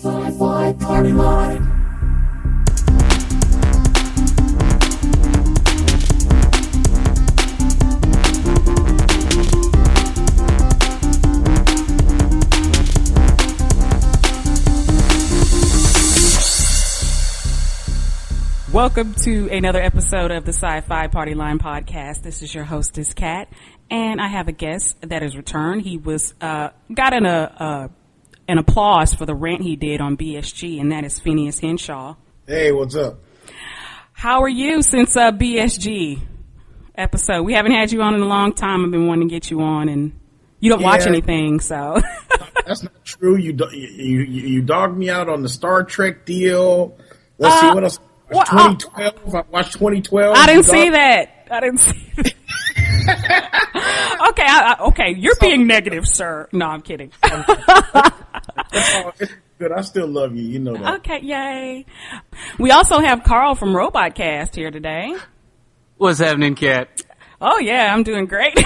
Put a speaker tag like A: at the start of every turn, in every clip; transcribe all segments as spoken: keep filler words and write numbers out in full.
A: Sci-Fi Party Line.
B: Welcome to another episode of the Sci-Fi Party Line podcast. This is your hostess, Kat, and I have a guest that has returned. He was uh, got an uh, uh, an applause for the rant he did on B S G, and that is Phineas Henshaw.
C: Hey, what's up?
B: How are you since uh, B S G episode? We haven't had you on in a long time. I've been wanting to get you on, and you don't yeah. watch anything, so.
C: That's not true. You, do, you you you dogged me out on the Star Trek deal. Let's uh, see what else.
B: Well,
C: twenty twelve. I watched twenty twelve.
B: I didn't see that. I didn't see that. okay, I, I, okay, you're being negative, sir. No, I'm kidding.
C: It's good. I still love you. You know that.
B: Okay, yay. We also have Carl from Robotcast here today.
D: What's happening, Kat?
B: Oh yeah, I'm doing great.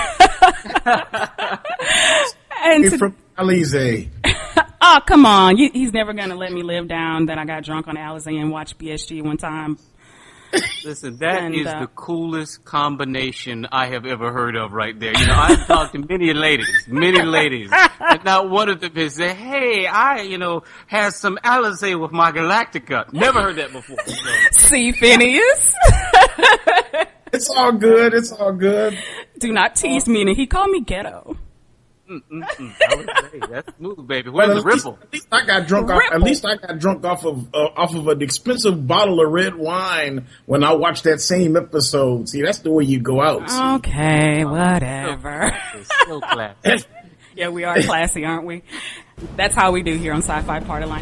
C: and to- from Alizé.
B: Oh, come on. You, he's never going to let me live down that I got drunk on Alizé and watched B S G one time.
D: Listen, that
B: and,
D: is
B: uh,
D: the coolest combination I have ever heard of right there. You know, I've talked to many ladies, many ladies, and not one of them has said, hey, I, you know, had some Alizé with my Galactica. Never heard that before. You know.
B: See, Phineas?
C: It's all good. It's all good.
B: Do not tease me. And he called me ghetto.
D: Mm-mm-mm. I would say, that's smooth, baby. Where's the ripple?
C: At least I got drunk off. At least I got drunk off of uh, off of an expensive bottle of red wine when I watched that same episode. See, that's the way you go out. See?
B: Okay, whatever.
D: So classy.
B: Yeah, we are classy, aren't we? That's how we do here on Sci-Fi Party Line.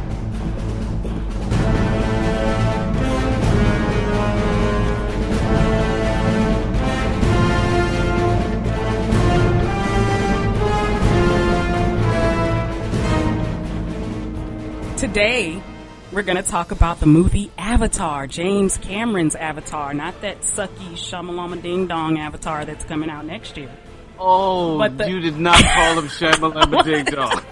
B: Today, we're going to talk about the movie Avatar, James Cameron's Avatar, not that sucky Shamalama Ding Dong Avatar that's coming out next year.
D: Oh, but the- you did not call him Shamalama Ding Dong.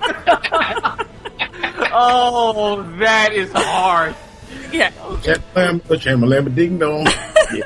D: Oh, that is hard.
B: Yeah.
C: Shamalama Ding Dong. Yeah.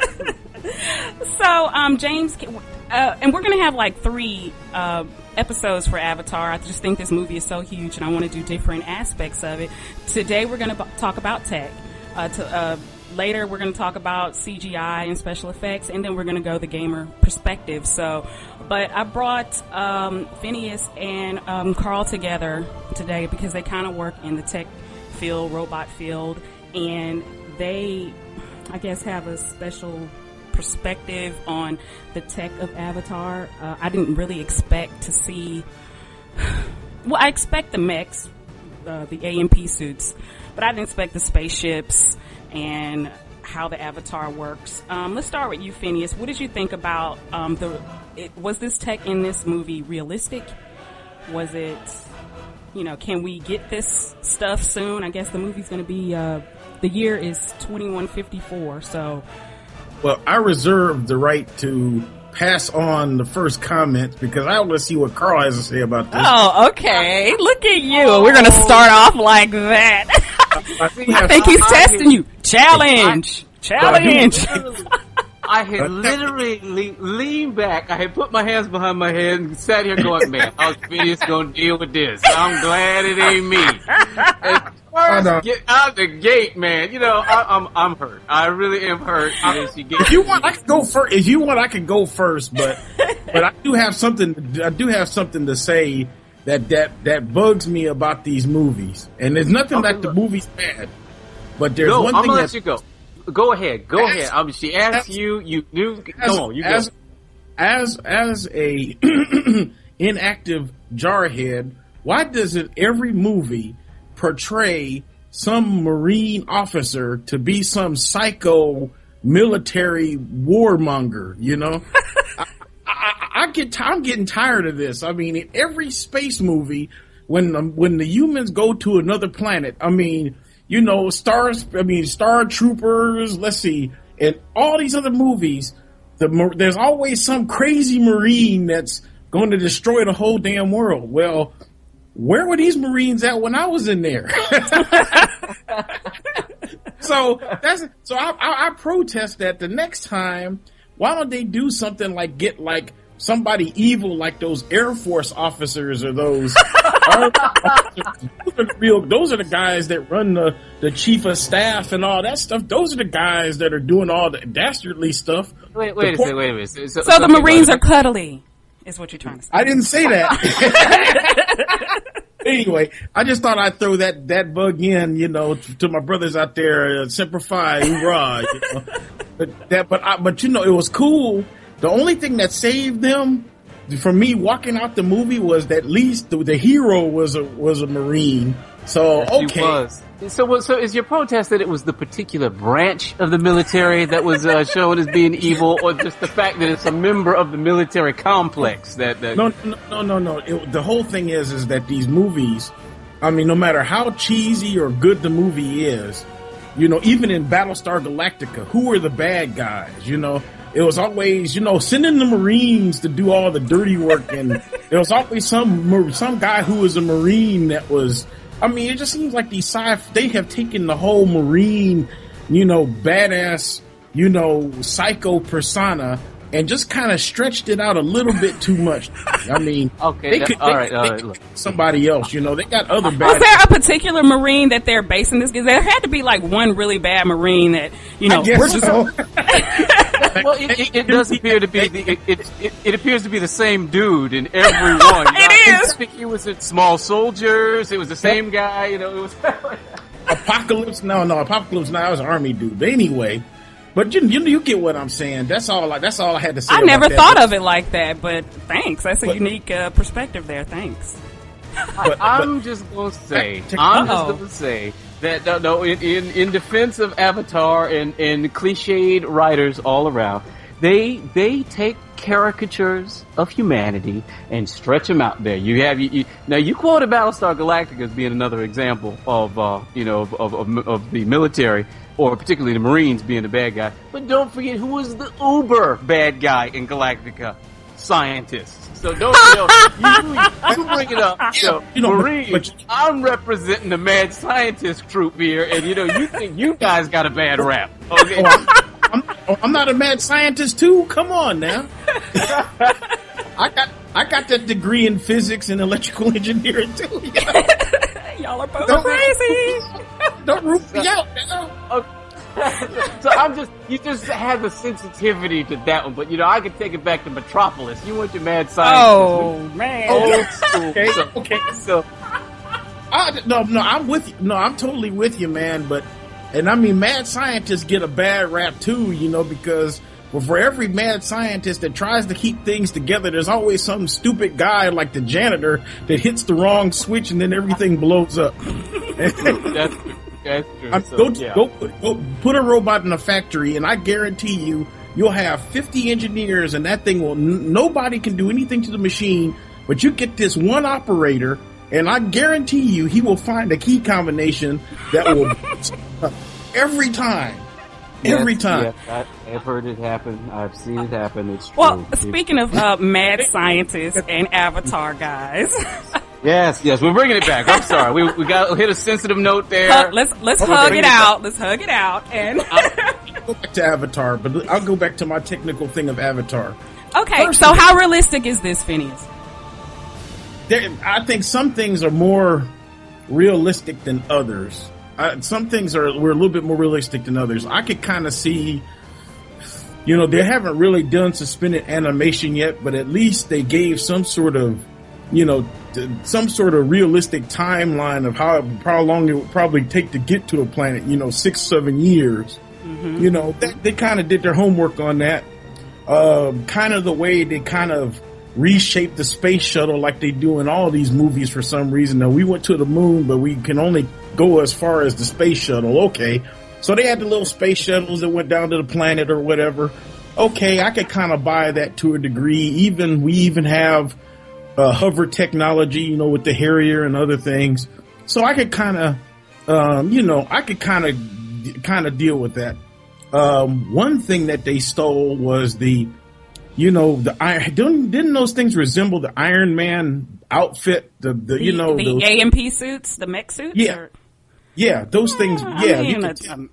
B: So, um, James, uh, and we're going to have like three, uh, episodes for Avatar. I just think this movie is so huge and I want to do different aspects of it. Today we're going to b- talk about tech. Uh, to, uh, later we're going to talk about C G I and special effects, and then we're going to go the gamer perspective. So, but I brought um, Phineas and um, Carl together today because they kind of work in the tech field, robot field, and they, I guess, have a special perspective on the tech of Avatar. Uh, I didn't really expect to see, well, I expect the mechs, uh, the A M P suits, but I didn't expect the spaceships and how the Avatar works. Um, let's start with you, Phineas. What did you think about um, the, it, was this tech in this movie realistic? Was it, you know, can we get this stuff soon? I guess the movie's going to be, uh, the year is twenty-one fifty-four, so
C: well, I reserve the right to pass on the first comment because I want to see what Carl has to say about this.
B: Oh, okay. Look at you. Oh. We're going to start off like that. I, I think he's I testing you. Challenge. I, Challenge.
D: I had literally le- leaned back. I had put my hands behind my head and sat here going, man, how's Phineas going to deal with this? I'm glad it ain't me. And first, get out the gate, man. You know, I, I'm I'm hurt. I really am hurt.
C: If you want, I can go first. If you want, I can go first. But but I do have something. I do have something to say that that that bugs me about these movies. And there's nothing okay, like look. the movie's bad. But there's
D: no,
C: one
D: I'm
C: thing
D: gonna
C: that
D: let you go. Go ahead. Go
C: as,
D: ahead. Um, she asked as, you. You knew.
C: As,
D: come on. You
C: as,
D: go.
C: As as a inactive jarhead, why doesn't every movie portray some Marine officer to be some psycho military warmonger? You know, I, I, I get. T- I'm getting tired of this. I mean, in every space movie, when the, when the humans go to another planet, I mean. You know, stars, I mean, Star Troopers, let's see, and all these other movies, the, there's always some crazy Marine that's going to destroy the whole damn world. Well, where were these Marines at when I was in there? So that's so I, I, I protest that the next time. Why don't they do something like get like somebody evil like those Air Force officers or those officers. Those are the real, those are the guys that run the, the chief of staff and all that stuff. Those are the guys that are doing all the dastardly stuff.
D: Wait, wait a second, wait a minute. So,
B: so, so the Marines are cuddly, is what you're trying to say.
C: I didn't say that. Anyway, I just thought I'd throw that, that bug in, you know, to, to my brothers out there, uh, Semper Fi, hoorah, you know. But that, but I, but you know, it was cool. The only thing that saved them from me walking out the movie was that at least the, the hero was a, was a Marine. So, okay.
D: He was. So, so is your protest that it was the particular branch of the military that was uh, shown as being evil, or just the fact that it's a member of the military complex that? that...
C: No, no, no, no, no. It, the whole thing is, is that these movies, I mean, no matter how cheesy or good the movie is, you know, even in Battlestar Galactica, who were the bad guys? You know, it was always, you know, sending the Marines to do all the dirty work, and there was always some some guy who was a Marine that was. I mean, it just seems like these sci they have taken the whole Marine, you know, badass, you know, psycho persona and just kind of stretched it out a little bit too much. I mean,
D: okay,
C: they
D: that,
C: could,
D: all
C: they,
D: right,
C: they,
D: all
C: they
D: right.
C: could
D: Look.
C: somebody else, you know, they got other bad.
B: Was there a particular Marine that they're basing this? Because there had to be like one really bad Marine that, you know,
C: I guess
B: we're just.
C: so.
D: Well, it, it, it does appear to be the, it, it, it, it appears to be the same dude in every one.
B: It is.
D: I think he was in Small Soldiers. It was the same guy. You know, it was.
C: Apocalypse? No, no, Apocalypse Now was an army dude. But anyway, but you, you you get what I'm saying. That's all. I, that's all I had to say.
B: I
C: about
B: never
C: that.
B: thought of it like that, but thanks. That's a
C: But-
B: unique uh, perspective there. Thanks.
C: But,
D: I'm
C: but,
D: just going to say,
C: Back to-
D: I'm
B: Uh-oh.
D: just going to say that no, no in, in in defense of Avatar and and cliched writers all around, they they take caricatures of humanity and stretch them out there. You have you, you now you quoted Battlestar Galactica as being another example of uh you know of of, of of the military, or particularly the Marines being the bad guy. But don't forget who was the uber bad guy in Galactica: scientists. So don't you know, you, you bring it up. So,
C: You know, but-
D: Marines,
C: but-
D: I'm representing the mad scientist troop here, and you know you think you guys got a bad rap. Okay.
C: I'm, I'm not a mad scientist too. Come on now. I got I got that degree in physics and electrical engineering too. You know?
B: Y'all are both
C: Don't-
B: crazy.
C: Don't root me out now.
D: Okay. So I'm just, you just have the sensitivity to that one, but you know, I could take it back to Metropolis. You want your mad scientist.
B: Oh man.
D: Old school.
C: Okay,
D: So,
C: okay.
D: so,
C: I, no, no, I'm with you. No, I'm totally with you, man. But, and I mean, mad scientists get a bad rap too, you know, because well, for every mad scientist that tries to keep things together, there's always some stupid guy like the janitor that hits the wrong switch and then everything blows up.
D: that's, that's true.
C: I'm,
D: So,
C: go,
D: yeah.
C: go, put, go put a robot in a factory, and I guarantee you, you'll have fifty engineers, and that thing will. N- nobody can do anything to the machine, but you get this one operator, and I guarantee you, he will find a key combination that will every time, every
D: Yes,
C: time.
D: yes, I, I've heard it happen. I've seen it happen. It's true.
B: Well, speaking of uh, mad scientists and Avatar guys,
D: Yes, yes, we're bringing it back. I'm sorry. We we got hit a sensitive note there.
B: hug, let's let's
C: Okay,
B: hug
C: bring
B: it
C: it
B: out. Let's hug it out. And
C: Go back to Avatar, but I'll go back to my technical thing of Avatar.
B: okay,
C: First
B: so
C: of-
B: how realistic is this, Phineas?
C: There, I think some things are more realistic than others. Uh, some things are were a little bit more realistic than others. I could kind of see, you know, they haven't really done suspended animation yet, but at least they gave some sort of, you know, th- some sort of realistic timeline of how how long it would probably take to get to a planet. You know, six seven years. You know, that, they kind of did their homework on that. Um, kind of the way they kind of reshape the space shuttle like they do in all these movies for some reason. Now, we went to the moon, but we can only go as far as the space shuttle. Okay. So they had the little space shuttles that went down to the planet or whatever. Okay, I could kind of buy that to a degree. Even, we even have uh, hover technology, you know, with the Harrier and other things. So I could kind of, um, you know, I could kind of, kind of deal with that. Um, one thing that they stole was the, you know, the iron. Didn't, didn't those things resemble the Iron Man outfit, the, the,
B: The,
C: you know,
B: the
C: those,
B: A M P suits, the mech suits.
C: Yeah.
B: Or?
C: yeah, those things.
B: I
C: Yeah,
B: mean,
C: you
B: a,
C: can,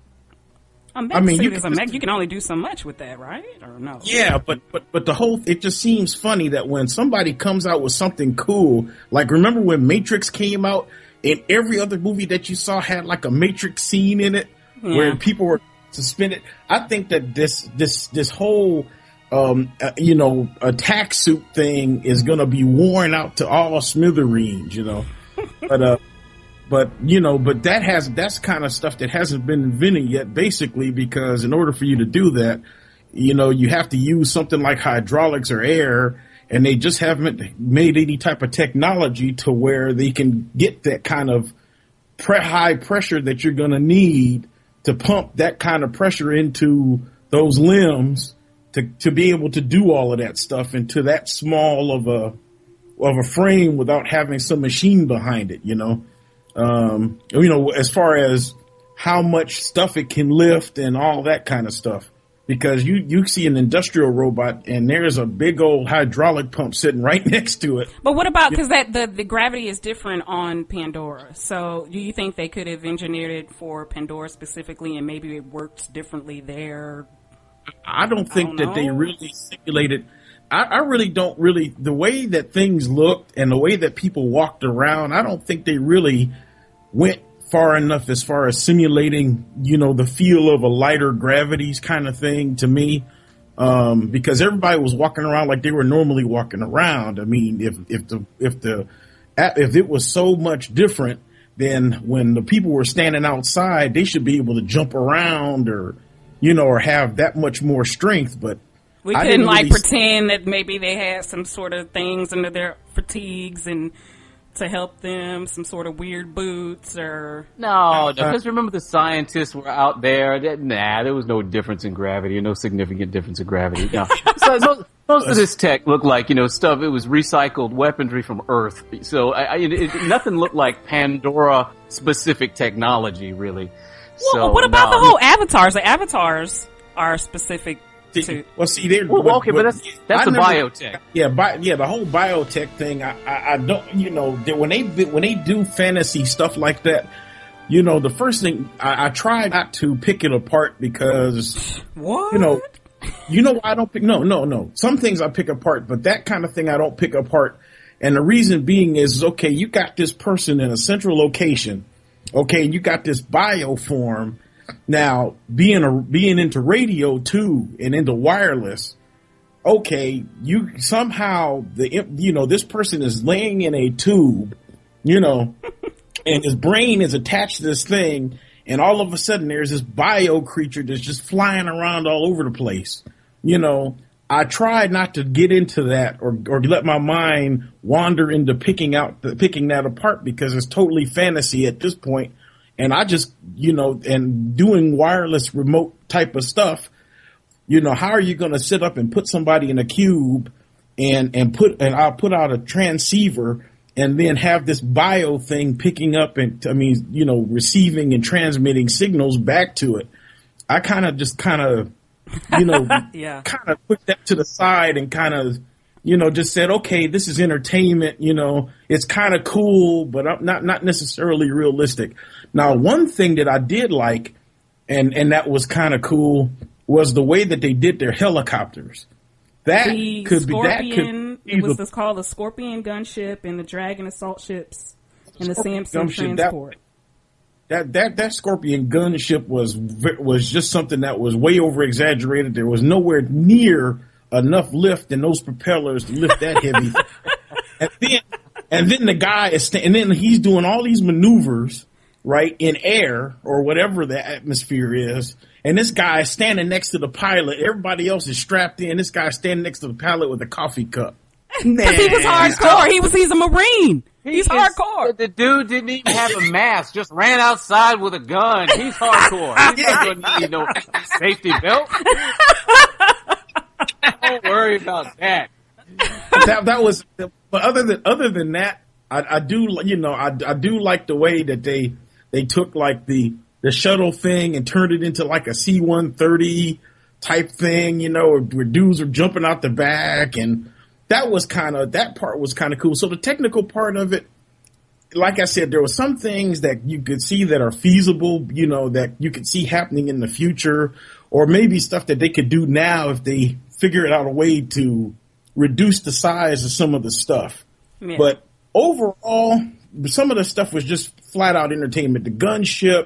B: a, a mech
C: I mean,
B: suit
C: you
B: is
C: can
B: a
C: just-
B: mech. You can only do so much with that, right? Or no?
C: yeah, but, but, but the whole, it just seems funny that when somebody comes out with something cool, like remember when Matrix came out and every other movie that you saw had like a Matrix scene in it
B: Yeah.
C: where people were suspended. I think that this, this, this whole, um, uh, you know, attack suit thing is going to be worn out to all smithereens, you know, but, uh, But, you know, but that has, that's kind of stuff that hasn't been invented yet, basically, because in order for you to do that, you know, you have to use something like hydraulics or air, and they just haven't made any type of technology to where they can get that kind of pre- high pressure that you're going to need to pump that kind of pressure into those limbs to, to be able to do all of that stuff into that small of a, of a frame without having some machine behind it, you know? Um, you know, as far as how much stuff it can lift and all that kind of stuff, because you, you see an industrial robot and there's a big old hydraulic pump sitting right next to it.
B: But what about, because that the, the gravity is different on Pandora. So do you think they could have engineered it for Pandora specifically and maybe it works differently there?
C: I don't think
B: I don't
C: that they
B: know.
C: really simulated. I, I really don't really, the way that things looked and the way that people walked around, I don't think they really went far enough as far as simulating, you know, the feel of a lighter gravities kind of thing to me. Um, because everybody was walking around like they were normally walking around. I mean, if, if the, if the, if it was so much different, then when the people were standing outside, they should be able to jump around or, you know, or have that much more strength. But
B: We
C: I
B: couldn't
C: didn't
B: like
C: really-
B: pretend that maybe they had some sort of things under their fatigues and to help them, some sort of weird boots or.
D: No, because remember the scientists were out there. That, nah, there was no difference in gravity, or no significant difference in gravity. No. So most, most of this tech looked like, you know, stuff. It was recycled weaponry from Earth. So I, I, it, it, nothing looked like Pandora specific technology, really.
B: Well,
D: So
B: what about
D: no.
B: the whole avatars? The avatars are specific to.
C: Well, see, they're
D: Well, okay, but that's that's
C: I
D: a
C: never-
D: biotech.
C: Yeah, bi- yeah, the whole biotech thing. I, I, I don't, you know, they, when they when they do fantasy stuff like that, you know, the first thing I, I try not to pick it apart because,
B: What?
C: you know, you know, why I don't pick. No, no, no. Some things I pick apart, but that kind of thing I don't pick apart. And the reason being is, okay, you got this person in a central location. Okay, you got this bioform. Now, being a, being into radio too and into wireless, okay, you somehow the, you know, this person is laying in a tube, you know, and his brain is attached to this thing. And all of a sudden there's this bio creature that's just flying around all over the place. You know, I tried not to get into that or, or let my mind wander into picking out, picking that apart because it's totally fantasy at this point. And I just, you know, and doing wireless remote type of stuff, you know, how are you going to sit up and put somebody in a cube and, and put, and I'll put out a transceiver and then have this bio thing picking up and, I mean, you know, receiving and transmitting signals back to it. I kind of just kind of, you know,
B: Yeah.
C: kind of put that to the side and kind of, you know, just said, okay, this is entertainment, you know, it's kind of cool, but I'm not, not necessarily realistic. Now, one thing that I did like, and, and that was kind of cool, was the way that they did their helicopters. That
B: The
C: could be, that
B: Scorpion,
C: could
B: it was
C: the-
B: this called the Scorpion gunship and the Dragon assault ships and the
C: Scorpion
B: Samson
C: gunship, that-
B: transport.
C: That that that Scorpion gunship was ve- was just something that was way over exaggerated. There was nowhere near enough lift in those propellers to lift that heavy. and then and then the guy is sta- and then he's doing all these maneuvers right in air or whatever the atmosphere is. And this guy is standing next to the pilot. Everybody else is strapped in. This guy's standing next to the pilot with a coffee cup.
B: Because he was hardcore. He was, he's a Marine. He's
D: He is-
B: hardcore.
D: The dude didn't even have a mask, just ran outside with a gun. He's hardcore. He doesn't need no safety belt. Don't worry about that.
C: that that was, but other than other than that, I, I do you know I, I do like the way that they they took like the the shuttle thing and turned it into like a C one thirty type thing, you know, where, where dudes are jumping out the back, and that was kind of, that part was kind of cool. So the technical part of it, like I said, there were some things that you could see that are feasible, you know, that you could see happening in the future, or maybe stuff that they could do now if they figured out a way to reduce the size of some of the stuff. Yeah. But overall, some of the stuff was just flat out entertainment. The gunship,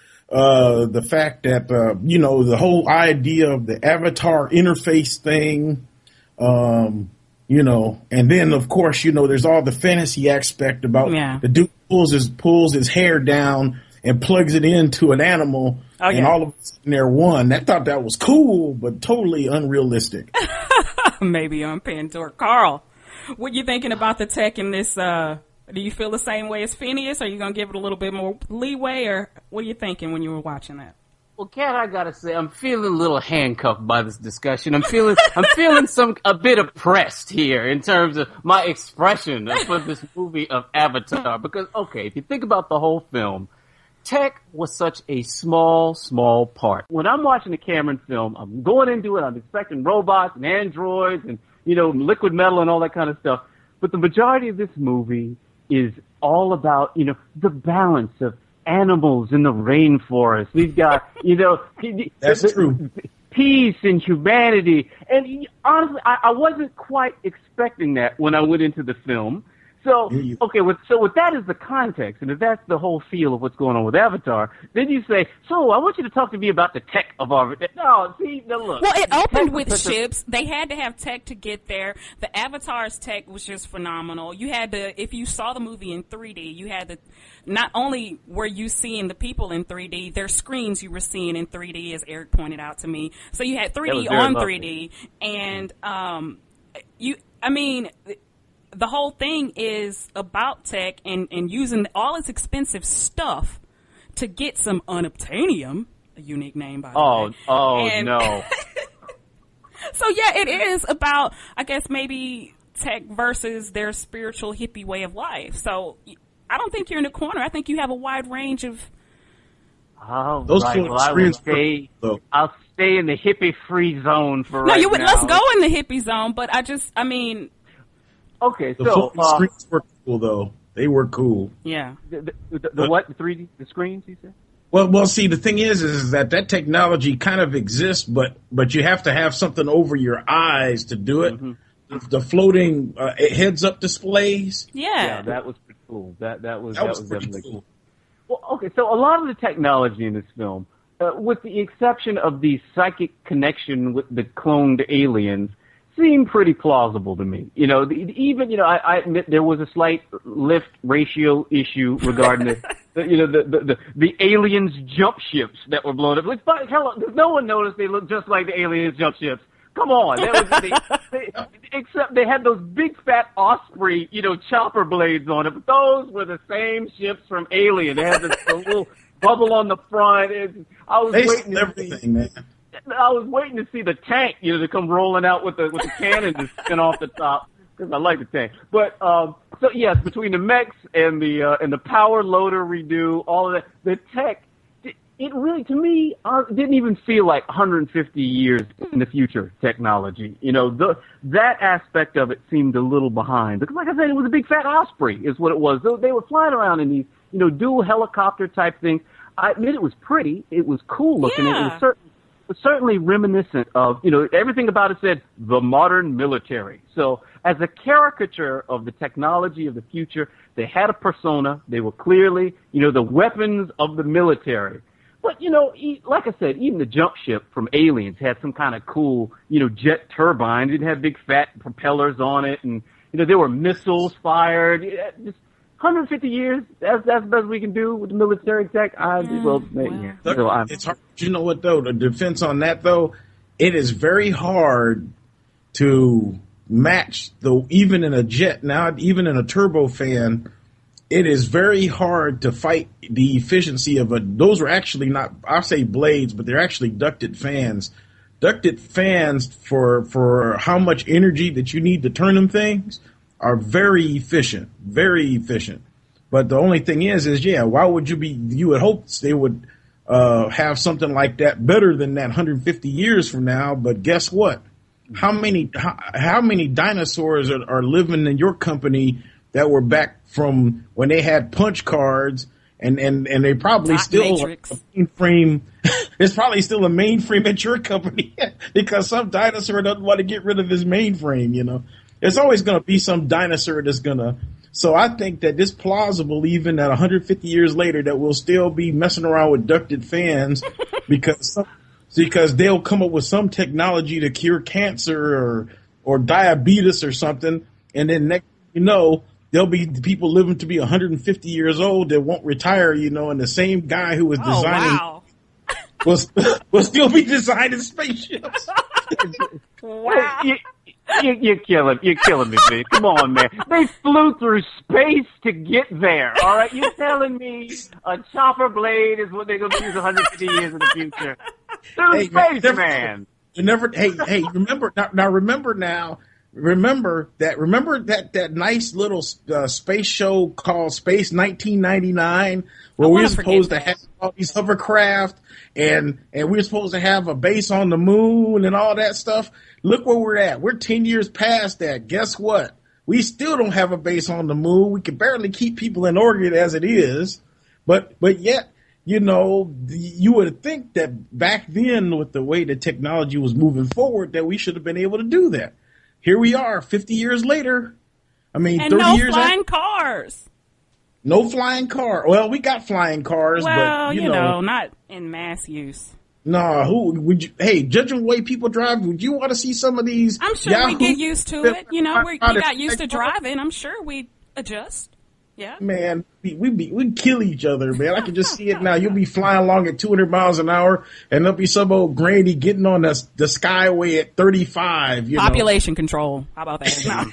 C: uh, the fact that, uh, you know, the whole idea of the Avatar interface thing, um, you know, and then of course, you know, there's all the fantasy aspect about yeah. the dude pulls his, pulls his hair down and plugs it into an animal oh, and yeah. all of a sudden they're one. I thought that was cool, but totally unrealistic.
B: Maybe on Pandora. Carl, what you thinking about the tech in this, uh, do you feel the same way as Phineas? Are you going to give it a little bit more leeway, or what are you thinking when you were watching that?
D: Well, Kat, I gotta say, I'm feeling a little handcuffed by this discussion. I'm feeling, I'm feeling some, a bit oppressed here in terms of my expression for this movie of Avatar. Because, okay, if you think about the whole film, tech was such a small, small part. When I'm watching the Cameron film, I'm going into it, I'm expecting robots and androids and, you know, liquid metal and all that kind of stuff. But the majority of this movie is all about, you know, the balance of animals in the rainforest. We've got, you know,
C: that's
D: the,
C: true.
D: Peace and humanity. And honestly, I, I wasn't quite expecting that when I went into the film. So, okay, with, so with that as the context, and if that's the whole feel of what's going on with Avatar, then you say, so I want you to talk to me about the tech of our... No, see, no, look.
B: Well, it opened with ships. They had to have tech to get there. The Avatar's tech was just phenomenal. You had to, if you saw the movie in three D, you had to, not only were you seeing the people in three D, their screens you were seeing in three D, as Eric pointed out to me. So you had three D on three D, and um, you, I mean... the whole thing is about tech and, and using all its expensive stuff to get some unobtainium, a unique name by the
D: oh,
B: way.
D: Oh,
B: and,
D: no.
B: So yeah, it is about, I guess, maybe tech versus their spiritual hippie way of life. So I don't think you're in a corner. I think you have a wide range of...
D: Oh, Those right. Well, I will stay, I'll stay in the hippie-free zone for
B: no,
D: right
B: you would,
D: now.
B: let's go in the hippie zone, but I just, I mean...
D: Okay,
C: the
D: so...
C: The
D: uh,
C: screens were cool, though. They were cool.
B: Yeah.
D: The, the, the, the what? The three D? The screens, you said?
C: Well, well, see, the thing is, is that that technology kind of exists, but but you have to have something over your eyes to do it. Mm-hmm. The, the floating uh, heads-up displays.
B: Yeah.
D: Yeah, that was pretty cool. That that was
C: that,
D: that
C: was,
D: was
C: pretty
D: definitely
C: cool.
D: cool. Well, okay, so a lot of the technology in this film, uh, with the exception of the psychic connection with the cloned aliens, seemed pretty plausible to me. You know, the, even, you know, I, I admit there was a slight lift ratio issue regarding the, the you know, the, the, the, the aliens jump ships that were blown up. Like, but, hell, no one noticed they looked just like the aliens jump ships. Come on. That was, they, they, except they had those big fat Osprey, you know, chopper blades on it. But those were the same ships from Alien. They had this little bubble on the front. It, I was
C: they
D: waiting to
C: everything,
D: see.
C: Man.
D: I was waiting to see the tank, you know, to come rolling out with the with the cannon to spin off the top because I like the tank. But um, so yes, between the mechs and the uh, and the power loader redo, all of that, the tech, it really to me uh, didn't even feel like one hundred fifty years in the future technology. You know, the that aspect of it seemed a little behind because, like I said, it was a big fat Osprey, is what it was. They were flying around in these, you know, dual helicopter type things. I admit it was pretty, it was cool looking,
B: yeah.
D: it was certain. Certainly reminiscent of, you know, everything about it said the modern military. So as a caricature of the technology of the future, they had a persona. They were clearly, you know, the weapons of the military. But, you know, like I said, even the jump ship from Aliens had some kind of cool, you know, jet turbine. It had big fat propellers on it. And, you know, there were missiles fired. Just one hundred fifty years, that's that's the best we can do with the military tech. I
B: yeah,
D: well,
B: well.
D: yeah.
C: Look,
D: so I'm,
C: it's hard. You know what though? The defense on that though, it is very hard to match the even in a jet now, even in a turbofan. It is very hard to fight the efficiency of a. Those are actually not. I say blades, but they're actually ducted fans. Ducted fans for for how much energy that you need to turn them things are very efficient, very efficient. But the only thing is, is yeah, why would you be? You would hope they would uh, have something like that better than that one hundred fifty years from now. But guess what? how many how, how many dinosaurs are, are living in your company that were back from when they had punch cards, and, and, and they probably
B: Dot
C: still
B: Matrix.
C: a mainframe. It's probably still a mainframe at your company because some dinosaur doesn't want to get rid of his mainframe. You know, there's always going to be some dinosaur that's gonna. So I think that it's plausible, even at one hundred fifty years later, that we'll still be messing around with ducted fans because some, because they'll come up with some technology to cure cancer or or diabetes or something, and then next you know there'll be people living to be one hundred fifty years old that won't retire. You know, and the same guy who was
B: Oh,
C: designing
B: wow.
C: will will still be designing spaceships.
B: Wow.
D: You, you, you're killing, you're killing me, man. Come on, man. They flew through space to get there. All right, you're telling me a chopper blade is what they're going to use one hundred fifty years in the future? Through
C: Hey, man,
D: space,
C: never-
D: man.
C: You never, hey, hey, remember now, now remember now, remember that, remember that, that nice little uh, space show called Space nineteen ninety-nine where
B: I
C: we
B: wanna
C: were supposed to
B: forget
C: have all these hovercraft and, and we were supposed to have a base on the moon and all that stuff. Look where we're at. We're ten years past that. Guess what? We still don't have a base on the moon. We can barely keep people in orbit as it is, but, but yet, you know, you would think that back then with the way the technology was moving forward that we should have been able to do that. Here we are fifty years later. I mean,
B: And
C: thirty
B: no
C: years
B: flying
C: after,
B: cars.
C: no flying car. Well, we got flying cars,
B: Well,
C: but you,
B: you
C: know,
B: know, not in mass use.
C: nah, who would you, hey, judging the way people drive, would you want to see some of these?
B: I'm sure we
C: Yahoo
B: get used to it. You know, we, we
C: out of-
B: got used to driving. I'm sure we adjust. Yeah.
C: Man, we we be, we kill each other, man. I can just see it now. You'll be flying along at two hundred miles an hour, and there'll be some old granny getting on the the skyway at thirty-five. You know?
B: Population control. How about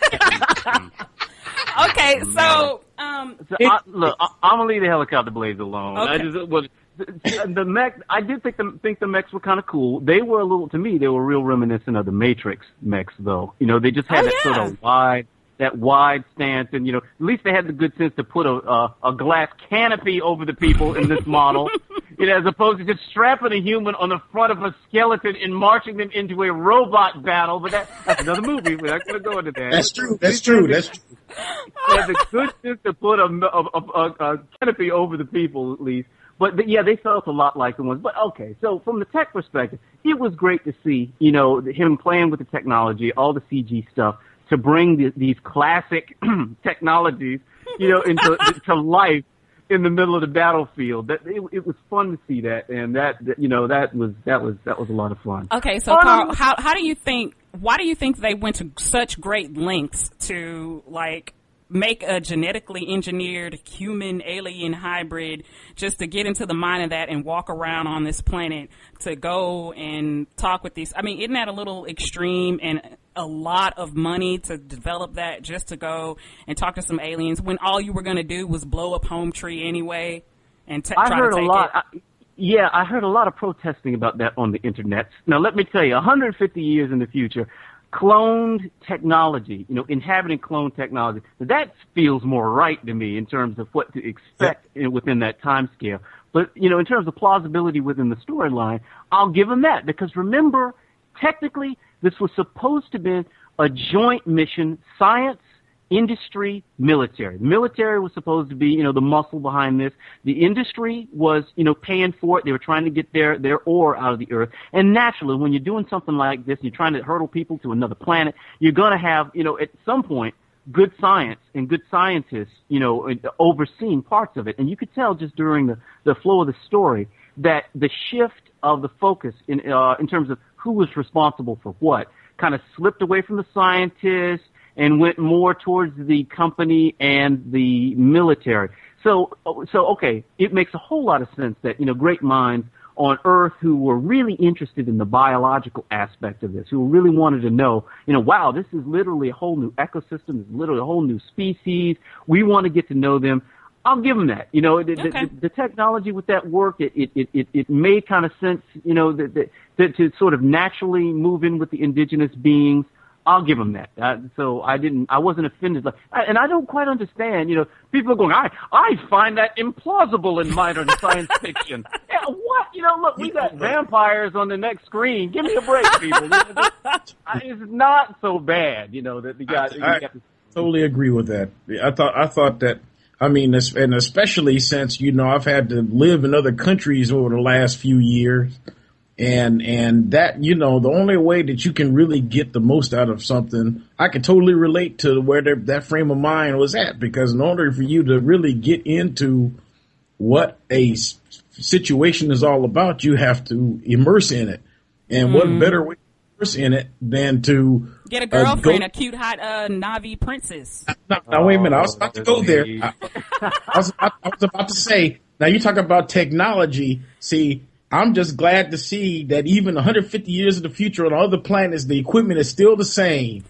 B: that? No. Okay, so um,
D: So, I, look, I, I'm gonna leave the helicopter blades alone. I
B: Okay.
D: just, well, the, the mech, I did think the think the mechs were kind of cool. They were a little, to me, they were real reminiscent of the Matrix mechs, though. You know, they just had
B: Oh,
D: that
B: yeah.
D: sort of wide, that wide stance, and you know, at least they had the good sense to put a a, a glass canopy over the people in this model, you know, as opposed to just strapping a human on the front of a skeleton and marching them into a robot battle. But that, that's another movie. We're not going to go into that.
C: That's true. That's true. That's true.
D: They had the good sense to put a, a, a, a canopy over the people, at least. But the, yeah, they felt a lot like the ones. But okay, so from the tech perspective, it was great to see, you know, him playing with the technology, all the C G stuff, to bring the, these classic technologies, you know, into to life in the middle of the battlefield. That it, it was fun to see that, and that, that you know that was that was that was a lot of fun.
B: okay, so Carl, how how do you think? Why do you think they went to such great lengths to like make a genetically engineered human alien hybrid just to get into the mind of that and walk around on this planet to go and talk with these? I mean, isn't that a little extreme and a lot of money to develop that just to go and talk to some aliens when all you were going to do was blow up Home Tree anyway and t-
D: I
B: try
D: heard
B: to
D: a
B: take
D: lot.
B: it?
D: I, yeah, I heard a lot of protesting about that on the internet. Now, let me tell you, one hundred fifty years in the future, cloned technology, you know, inhabiting cloned technology, that feels more right to me in terms of what to expect in, within that time scale. But, you know, in terms of plausibility within the storyline, I'll give them that, because remember, technically, this was supposed to be a joint mission, science, industry, military. The military was supposed to be, you know, the muscle behind this. The industry was, you know, paying for it. They were trying to get their, their ore out of the earth. And naturally, when you're doing something like this, you're trying to hurdle people to another planet, you're going to have, you know, at some point, good science and good scientists, you know, overseeing parts of it. And you could tell just during the, the flow of the story that the shift of the focus in, uh, in terms of who was responsible for what kind of slipped away from the scientists and went more towards the company and the military. So, so okay, it makes a whole lot of sense that, you know, great minds on Earth who were really interested in the biological aspect of this, who really wanted to know, you know, wow, this is literally a whole new ecosystem, it's literally a whole new species. We want to get to know them. I'll give them that. You know, the,
B: Okay.
D: the, the technology with that worked. It, it, it, it made kind of sense, you know, that, that, that to sort of naturally move in with the indigenous beings. I'll give them that. Uh, so I didn't, I wasn't offended. Like, I, and I don't quite understand, you know, people are going, I, I find that implausible in modern science fiction. Yeah, what? You know, look, we got vampires on the next screen. Give me a break, people. It's not so bad, you know, that the guy.
C: I, I totally agree with that. I thought, I thought that, I mean, and especially since, you know, I've had to live in other countries over the last few years. And, and that, you know, the only way that you can really get the most out of something, I can totally relate to where that frame of mind was at, because in order for you to really get into what a situation is all about, you have to immerse in it. And mm. what better way to immerse in it than to
B: get a girlfriend, uh, go, a cute, hot, uh, Na'vi princess.
C: No, no, wait a minute. I was about to go there. I, I, was, I, I was about to say, now you talk about technology. See, I'm just glad to see that even one hundred fifty years in the future on other planets, the equipment is still the same.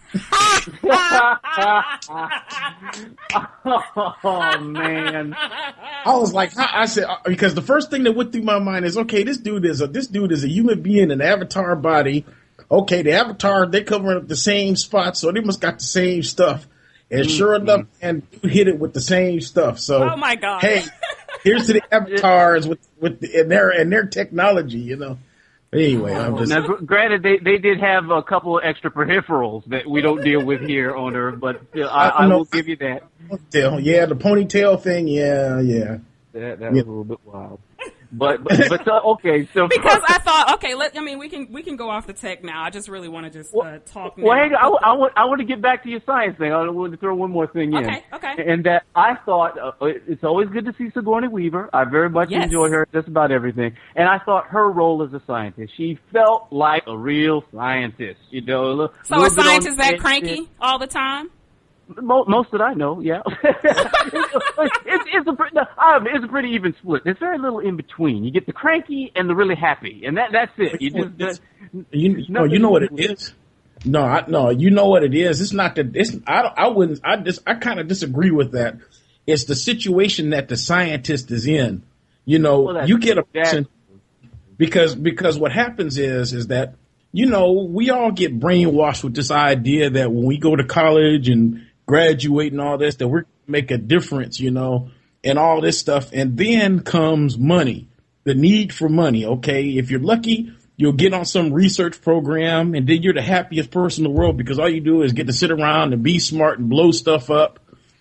D: Oh, man.
C: I was like, I said, because the first thing that went through my mind is, okay, this dude is a, this dude is a human being in an avatar body. Okay, the avatar, they're covering up the same spots, so they must got the same stuff. And mm-hmm. sure enough, and hit it with the same stuff. So,
B: oh my God.
C: Hey, here's to the avatars with, with the, and their, and their technology, you know. Anyway, I'm just.
D: Now, granted, they, they did have a couple of extra peripherals that we don't deal with here on Earth, but still, I, I, I will give you that.
C: Yeah, the ponytail thing, yeah, yeah.
D: That, that was yeah. a little bit wild. But, but, but uh, okay, so.
B: Because I thought, okay, let, I mean, we can, we can go off the tech now. I just really want to just, uh, talk now.
D: Well, hang on, I, I, want, I want to get back to your science thing. I want to throw one more thing in.
B: Okay, okay.
D: And that I thought, uh, it's always good to see Sigourney Weaver. I very much
B: yes.
D: enjoy her, just about everything. And I thought her role as a scientist, she felt like a real scientist, you know. A little,
B: so a scientist that cranky all the time?
D: Most that I know, yeah. it's, it's, a, no, it's a pretty even split. There's very little in between. You get the cranky and the really happy, and that that's it. You just
C: you, you know you know what it is. No, I no, you know what it is. It's not that. It's I I wouldn't. I just I kind of disagree with that. It's the situation that the scientist is in. You know, well, you get a person because because what happens is is that you know we all get brainwashed with this idea that when we go to college and graduate and all this, that we're make a difference, you know, and all this stuff. And then comes money, the need for money. Okay. If you're lucky, you'll get on some research program and then you're the happiest person in the world because all you do is get to sit around and be smart and blow stuff up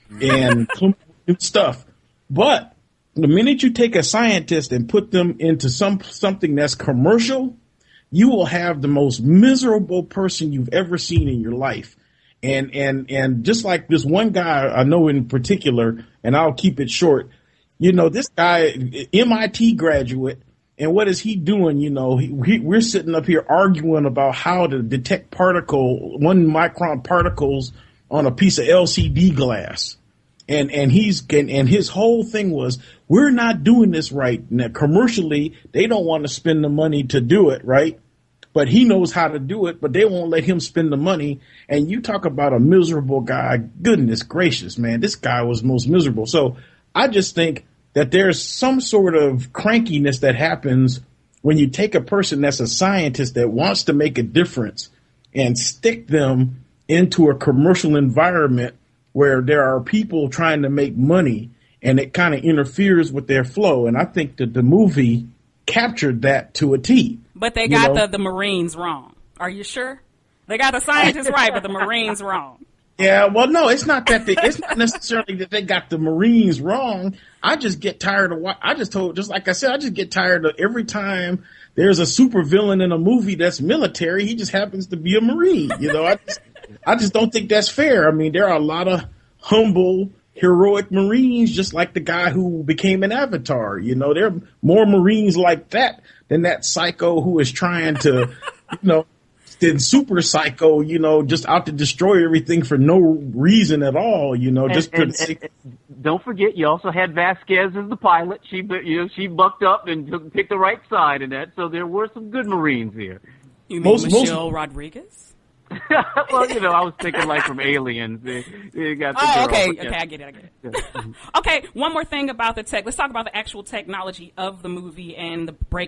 C: and stuff. But the minute you take a scientist and put them into some, something that's commercial, you will have the most miserable person you've ever seen in your life. And, and, and just like this one guy I know in particular, and I'll keep it short, you know, this guy, M I T graduate, and what is he doing? You know, he, he, we're sitting up here arguing about how to detect particle, one micron particles on a piece of L C D glass. And, and he's, and, and his whole thing was, we're not doing this right. Now, commercially, they don't want to spend the money to do it, right? But he knows how to do it, but they won't let him spend the money. And you talk about a miserable guy. Goodness gracious, man, this guy was most miserable. So I just think that there's some sort of crankiness that happens when you take a person that's a scientist that wants to make a difference and stick them into a commercial environment where there are people trying to make money and it kind of interferes with their flow. And I think that the movie captured that to a T.
B: But they got you know? the, the Marines wrong. Are you sure? They got the scientists right, but the Marines wrong.
C: Yeah, well, no, it's not that they, it's not necessarily that they got the Marines wrong. I just get tired of what I just told, just like I said, I just get tired of every time there's a supervillain in a movie that's military, he just happens to be a Marine. You know, I just, I just don't think that's fair. I mean, there are a lot of humble, heroic Marines, just like the guy who became an Avatar. You know, there are more Marines like that than that psycho who is trying to, you know, than super psycho, you know, just out to destroy everything for no reason at all, you know,
D: and,
C: just
D: and,
C: to
D: and, and don't forget, you also had Vasquez as the pilot. She, you know, she bucked up and took, picked the right side in that, so there were some good Marines here.
B: You mean most, Michelle most, Rodriguez?
D: Well, you know, I was thinking like from Aliens. They, they got the
B: oh,
D: girl,
B: okay,
D: yeah.
B: okay, I get it, I get it. Okay, one more thing about the tech. Let's talk about the actual technology of the movie and the break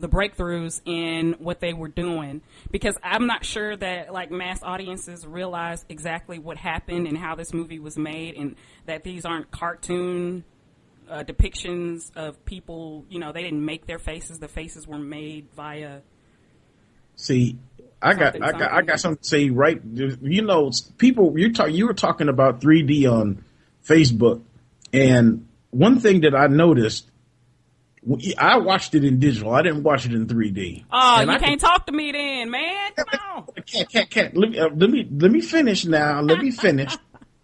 B: the breakthroughs in what they were doing, because I'm not sure that like mass audiences realize exactly what happened and how this movie was made, and that these aren't cartoon uh, depictions of people. You know, they didn't make their faces; the faces were made via.
C: See, I got, I got, I got something to say. Right, you know, people. You talk. You were talking about three D on Facebook, and one thing that I noticed. I watched it in digital. I didn't watch it in three D.
B: Oh,
C: and
B: you
C: I
B: can't
C: can,
B: talk to me then, man. Come on.
C: Can't, can't, can't. Let me, uh, let me, let me finish now. Let me finish.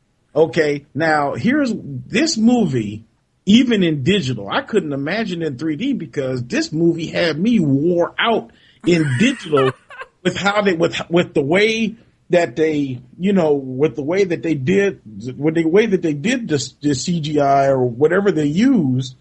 C: Okay. Now, here's this movie, even in digital, I couldn't imagine in three D because this movie had me wore out in digital with how they, with, with the way that they, you know, with the way that they did, with the way that they did this, this C G I or whatever they used.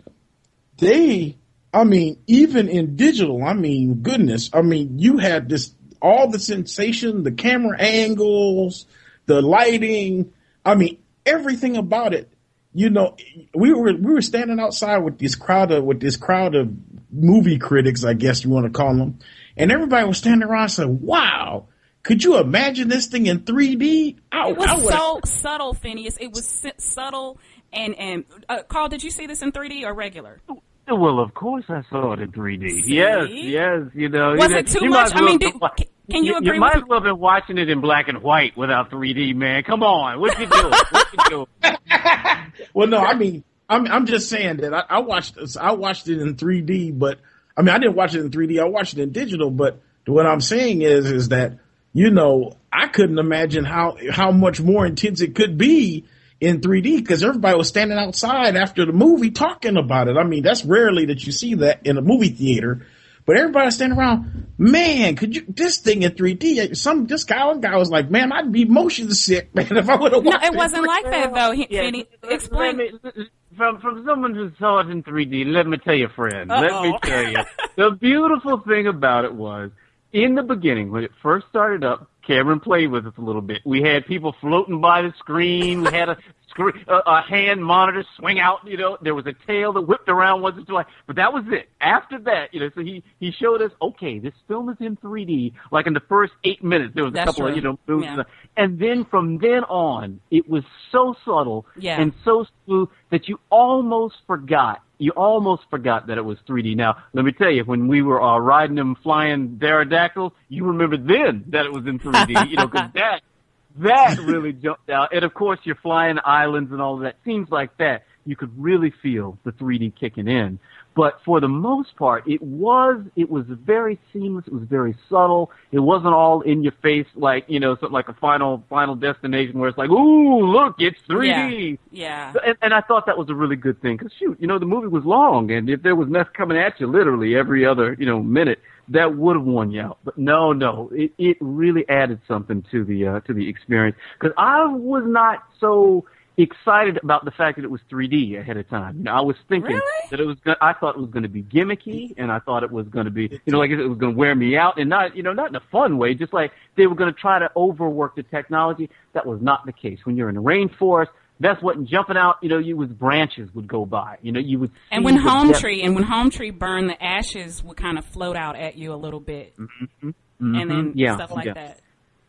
C: They, I mean, even in digital, I mean, goodness, I mean, you had this, all the sensation, the camera angles, the lighting, I mean, everything about it. You know, we were, we were standing outside with this crowd of, with this crowd of movie critics, I guess you want to call them. And everybody was standing around saying, wow, could you imagine this thing in three D? I,
B: it was
C: I
B: so subtle, Phineas. It was subtle. And, and, uh, Carl, did you see this in three D or regular?
D: Well, of course I saw it in three D. See? Yes, yes, you know.
B: Was
D: you
B: it too
D: you
B: much?
D: Well
B: I mean, did, can you,
D: you
B: agree
D: you might
B: with
D: as well have been watching it in black and white without three D, man. Come on. What you doing? What you doing?
C: Well, no, I mean, I'm, I'm just saying that I, I watched, I watched it in three D, but I mean, I didn't watch it in three D. I watched it in digital, but what I'm saying is, is that, you know, I couldn't imagine how, how much more intense it could be in three D because everybody was standing outside after the movie talking about it. I mean, that's rarely that you see that in a movie theater, but everybody standing around, man, could you, this thing in three D, some, this guy, one guy was like, man, I'd be motion sick, man, if I would have watched
B: No, it wasn't
C: it.
B: like that though. He,
D: Yeah,
B: Finny, explain.
D: Let me, from, from someone who saw it in three D, let me tell you, friend,
B: Uh-oh.
D: let me tell you, the beautiful thing about it was, in the beginning, when it first started up, Cameron played with us a little bit. We had people floating by the screen. We had a screen, a, a hand monitor swing out. You know, there was a tail that whipped around once or twice. But that was it. After that, you know, so he he showed us, okay, this film is in three D. Like in the first eight minutes, there was a
B: That's
D: couple
B: true.
D: of you know moves,
B: Yeah.
D: and then from then on, it was so subtle
B: Yeah.
D: and so smooth that you almost forgot. You almost forgot that it was three D. Now, let me tell you, when we were uh, riding them flying pterodactyls, you remembered then that it was in three D, you know, because that, that really jumped out. And, of course, you're flying islands and all of that. Scenes like that, you could really feel the three D kicking in. But for the most part, it was it was very seamless. It was very subtle. It wasn't all in your face like, you know, something like a final final destination where it's like, ooh, look, it's three D.
B: Yeah.
D: And, and I thought that was a really good thing because, shoot, you know, the movie was long, and if there was mess coming at you literally every other, you know, minute, that would have worn you out. But no, no, it, it really added something to the uh, to the experience because I was not so excited about the fact that it was three D ahead of time. You know, I was thinking
B: Really?
D: that it was. Gonna, I thought it was going to be gimmicky, and I thought it was going to be, you know, like it was going to wear me out, and not, you know, not in a fun way. Just like they were going to try to overwork the technology. That was not the case. When you're in the rainforest, that's what jumping out. You know, you was branches would go by. You know, you would. See
B: And when
D: the
B: Home
D: depth.
B: Tree and when Home Tree burned, the ashes would kind of float out at you a little bit,
D: Mm-hmm.
B: and then
D: Yeah,
B: stuff like
D: yeah.
B: that.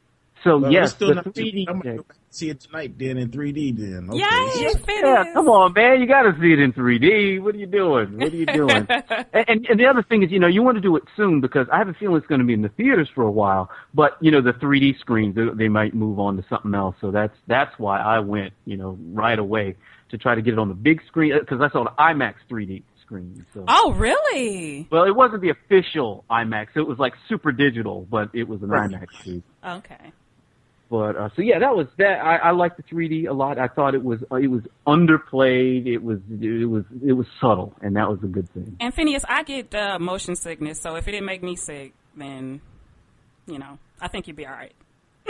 D: So
C: Well,
D: yes,
C: it's still
D: the
C: not-
D: three D.
C: I'm gonna go back and see it tonight then in three D then. Okay.
B: Yay, Phineas.
D: Yeah, come on, man. You got to see it in three D. What are you doing? What are you doing? and, and and the other thing is, you know, you want to do it soon because I have a feeling it's going to be in the theaters for a while. But you know, the three D screens, they, they might move on to something else. So that's that's why I went, you know, right away to try to get it on the big screen because I saw the IMAX three D screen. So.
B: Oh, really?
D: Well, it wasn't the official IMAX. It was like super digital, but it was an
C: Right.
D: IMAX screen.
B: Okay.
D: But uh, so yeah, that was that. I, I liked the three D a lot. I thought it was uh, it was underplayed. It was it was it was subtle, and that was a good thing.
B: And Phineas, I get uh, motion sickness, so if it didn't make me sick, then you know, I think you'd be all right.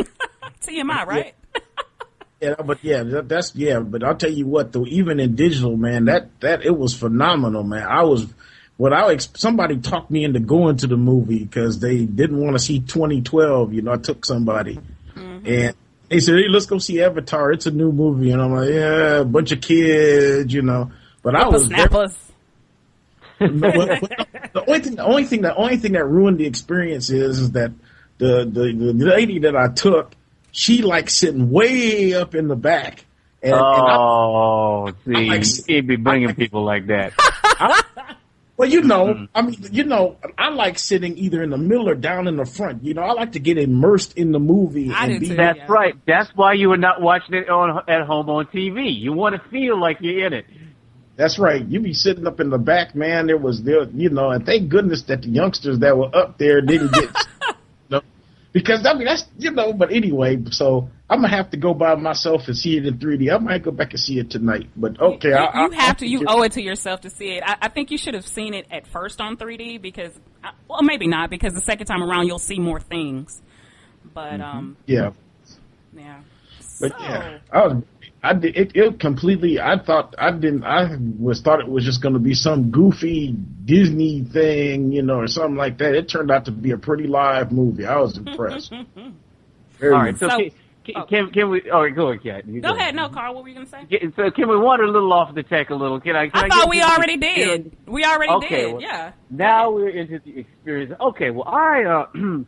B: T M I, right?
C: Yeah, but yeah, that, that's yeah. But I'll tell you what, though, even in digital, man, that that it was phenomenal, man. I was, what I ex- somebody talked me into going to the movie because they didn't want to see twenty twelve. You know, I took somebody, mm-hmm. and they said, "Hey, let's go see Avatar. It's a new movie," and I'm like, "Yeah, a bunch of kids, you know." But I was very, the only thing, the only thing, the only thing that ruined the experience is, is that the, the the lady that I took, she likes sitting way up in the back. And,
D: oh,
C: and I,
D: see,
C: I like,
D: you can't be bringing like, people like that.
C: I, well, you know, mm-hmm. I mean, you know, I like sitting either in the middle or down in the front. You know, I like to get immersed in the movie.
B: I
C: and
B: do
C: be,
B: too,
D: That's
B: yeah.
D: right. That's why you were not watching it on at home on T V. You want to feel like you're in it.
C: That's right. You be sitting up in the back, man. There was there, you know, and thank goodness that the youngsters that were up there didn't get, you know, because I mean that's you know. But anyway, so I'm gonna have to go by myself and see it in three D. I might go back and see it tonight. But okay,
B: you,
C: I,
B: you
C: I,
B: have
C: I
B: to. You owe it to yourself to see it. I, I think you should have seen it at first on three D because, well, maybe not because the second time around you'll see more things. But
C: mm-hmm.
B: um,
C: yeah,
B: yeah.
C: But
B: so.
C: yeah, I was. I did, it, it completely. I thought I didn't. I was thought it was just going to be some goofy Disney thing, you know, or something like that. It turned out to be a pretty live movie. I was impressed.
D: All right, so, so can,
B: oh.
D: can can we? Oh, go ahead, Kat.
B: Go, go ahead. No, Carl. What were you going to say?
D: Can, so can we wander a little off the tech a little? Can I? Can
B: I,
D: I
B: thought
D: get
B: we already did.
D: In?
B: We already
D: okay,
B: did.
D: Well,
B: yeah.
D: Now we're into the experience. Okay. Well, I uh,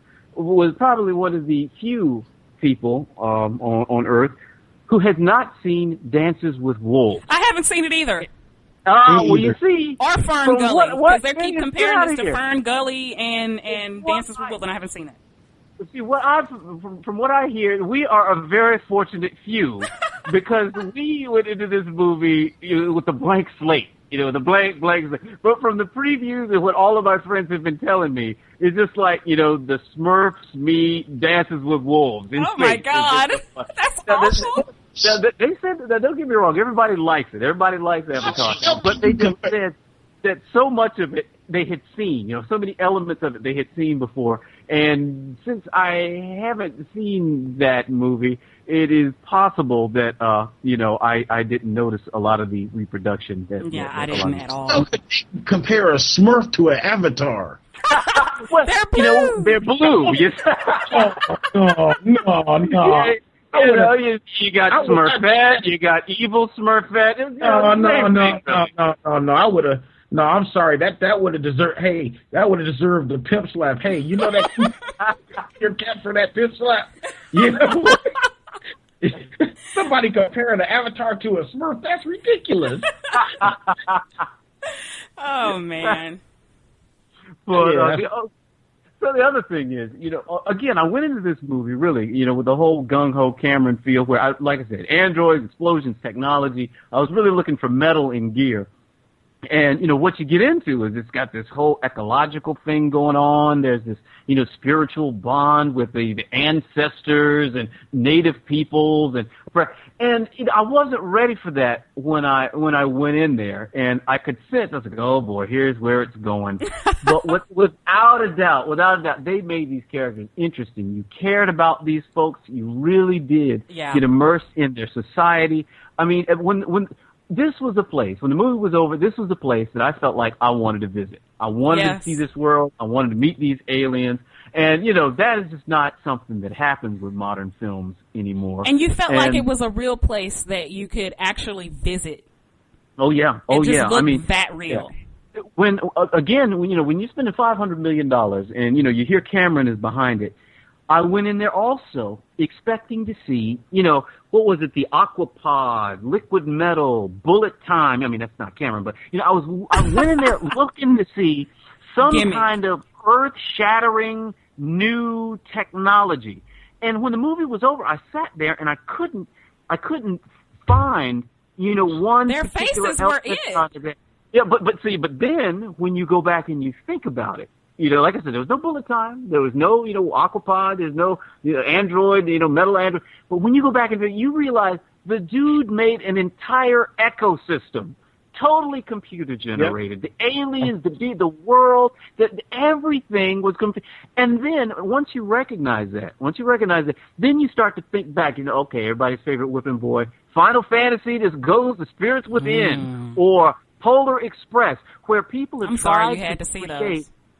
D: was probably one of the few people um, on on Earth who has not seen Dances with Wolves.
B: I haven't seen it either.
D: Ah, uh, well, you see.
B: Or Fern Gully, because they keep comparing this to
D: here.
B: Fern Gully and, and Dances with Wolves, and I haven't seen it.
D: See, what I from, from what I hear, we are a very fortunate few because we went into this movie you know, with a blank slate. You know, the blank, blank slate. But from the previews and what all of my friends have been telling me, it's just like, you know, the Smurfs meet Dances with Wolves.
B: Oh, my God. That's awful.
D: Now, they said that, don't get me wrong, everybody likes it. Everybody likes Avatar. But they just said that so much of it they had seen, you know, so many elements of it they had seen before. And since I haven't seen that movie, it is possible that, uh, you know, I, I didn't notice a lot of the reproduction. That,
B: yeah,
D: that,
B: I didn't at all.
C: How could you compare a Smurf to an Avatar?
B: Well, they're blue.
D: You know, they're blue. Yes.
C: oh, no, no, no.
D: Yeah. You know, you, you got Smurfette, you got evil Smurfette. You know,
C: no, no, no, no, no, no, no. I would have. No, I'm sorry. That that would have deserved. Hey, that would have deserved the pimp slap. Hey, you know that your cat for that pimp slap. You know, somebody comparing the Avatar to a Smurf. That's ridiculous.
B: Oh man.
D: But
C: yeah.
D: uh, the, So the other thing is, you know, again, I went into this movie really, you know, with the whole gung-ho Cameron feel where, I, like I said, androids, explosions, technology. I was really looking for metal in gear. And, you know, what you get into is it's got this whole ecological thing going on. There's this, you know, spiritual bond with the, the ancestors and native peoples. And, and you know, I wasn't ready for that when I, when I went in there. And I could sense, I was like, oh boy, here's where it's going. But with, without a doubt, without a doubt, they made these characters interesting. You cared about these folks. You really did
B: yeah.
D: get immersed in their society. I mean, when, when, this was a place, when the movie was over, this was a place that I felt like I wanted to visit. I wanted
B: yes.
D: to see this world. I wanted to meet these aliens. And, you know, that is just not something that happens with modern films anymore.
B: And you felt
D: and,
B: like it was a real place that you could actually visit.
D: Oh, yeah. Oh,
B: it just
D: yeah.
B: looked
D: I mean,
B: that real.
D: Yeah. When, again, when, you know, when you're spending five hundred million dollars and, you know, you hear Cameron is behind it, I went in there also expecting to see, you know, what was it, the Aquapod, Liquid Metal, Bullet Time. I mean, that's not Cameron, but, you know, I was, I went in there looking to see some
B: Gimme.
D: kind of earth-shattering new technology. And when the movie was over, I sat there and I couldn't, I couldn't find, you know, one
B: Their
D: particular
B: faces were
D: element
B: it.
D: of it. Yeah, but, but see, but then when you go back and you think about it, you know, like I said, there was no Bullet Time. There was no, you know, Aquapod. There's no, you know, Android, you know, metal Android. But when you go back into it, you realize the dude made an entire ecosystem, totally computer generated. Yep. The aliens, the the world, that everything was computer. And then once you recognize that, once you recognize it, then you start to think back. You know, okay, everybody's favorite whipping boy, Final Fantasy. This goes the spirits within,
B: mm.
D: or Polar Express, where people have
B: I'm
D: tried
B: sorry you had to,
D: to
B: see
D: create.
B: those.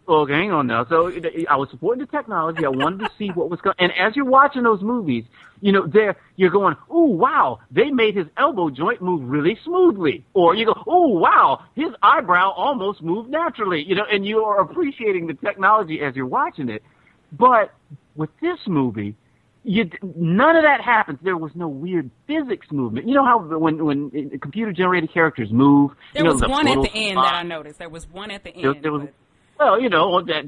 D: Well, hang on now. So I was supporting the technology. I wanted to see what was going. And as you're watching those movies, you know, there you're going, "Oh wow, they made his elbow joint move really smoothly," or you go, "Oh wow, his eyebrow almost moved naturally." You know, and you are appreciating the technology as you're watching it. But with this movie, you none of that happens. There was no weird physics movement. You know how when when computer generated characters move,
B: there
D: you know,
B: was
D: the
B: one at the
D: little
B: end
D: spot.
B: that I noticed. There was one at the end.
D: There, there was.
B: but-
D: Well, you know, that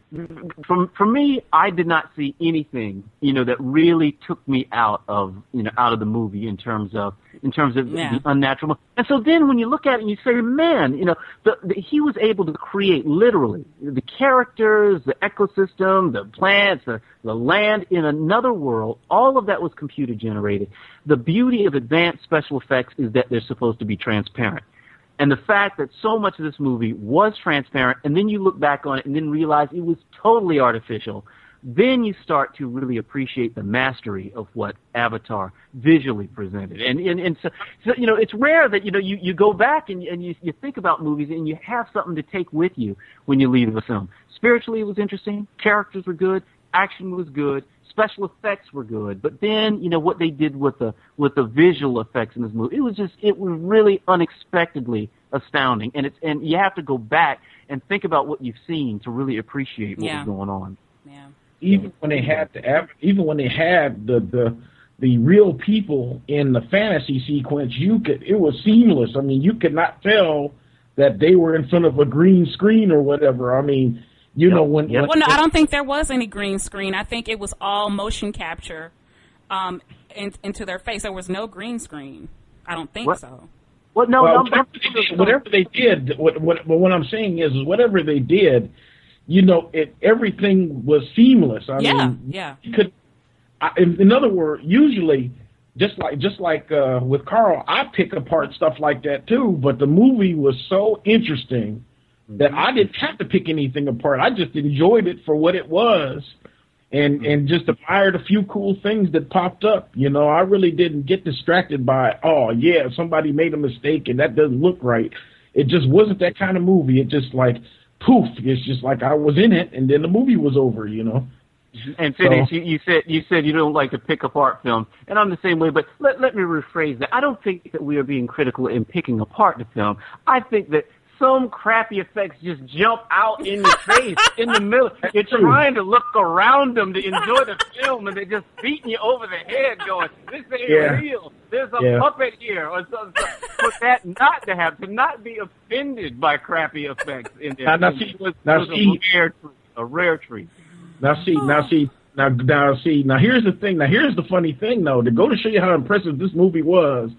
D: from for me, I did not see anything, you know, that really took me out of, you know, out of the movie in terms of in terms of
B: Yeah.
D: the unnatural. And so then when you look at it and you say, man, you know, the, the, he was able to create literally the characters, the ecosystem, the plants, the, the land in another world. All of that was computer generated. The beauty of advanced special effects is that they're supposed to be transparent. And the fact that so much of this movie was transparent, and then you look back on it and then realize it was totally artificial, then you start to really appreciate the mastery of what Avatar visually presented. And and, and so, so, you know, it's rare that, you know, you, you go back and, and you, you think about movies and you have something to take with you when you leave the film. Spiritually, it was interesting. Characters were good. Action was good. Special effects were good, but then, you know, what they did with the with the visual effects in this movie, it was just it was really unexpectedly astounding, and it's and you have to go back and think about what you've seen to really appreciate what
B: Yeah.
D: was going on.
B: Yeah.
C: Even when they had the av- even when they had the the the real people in the fantasy sequence, you could it was seamless. I mean, you could not tell that they were in front of a green screen or whatever. I mean. You
D: Yep.
C: know, when,
D: Yep.
C: when
B: Well, no, I don't think there was any green screen. I think it was all motion capture um, in, into their face. There was no green screen. I don't think
D: What?
B: so.
D: Well, no,
C: well,
D: no,
C: whatever, they did, whatever they did, what, what, what I'm saying is, is whatever they did, you know, it everything was seamless. I
B: Yeah,
C: mean,
B: yeah.
C: you could, I, in, in other words, usually, just like just like uh, with Carl, I pick apart stuff like that too. But the movie was so interesting that I didn't have to pick anything apart. I just enjoyed it for what it was, and and just admired a few cool things that popped up. You know, I really didn't get distracted by, oh yeah, somebody made a mistake and that doesn't look right. It just wasn't that kind of movie. It just like poof. It's just like I was in it, and then the movie was over. You know.
D: And Phineas,
C: So-
D: you, you said you said you don't like to pick apart films, and I'm the same way. But let let me rephrase that. I don't think that we are being critical in picking apart the film. I think that some crappy effects just jump out in your face in the middle. You're trying to look around them to enjoy the film, and they're just beating you over the head, going, "This ain't
C: Yeah.
D: real. There's a
C: Yeah.
D: puppet here." Or something. For that not to happen, to not be offended by crappy effects in there.
C: Now, now
D: It
C: see-
D: was,
C: now
D: it was
C: see-
D: a rare treat. A rare treat.
C: Now see, now see, now now see, now here's the thing. Now here's the funny thing, though. To go to show you how impressive this movie was,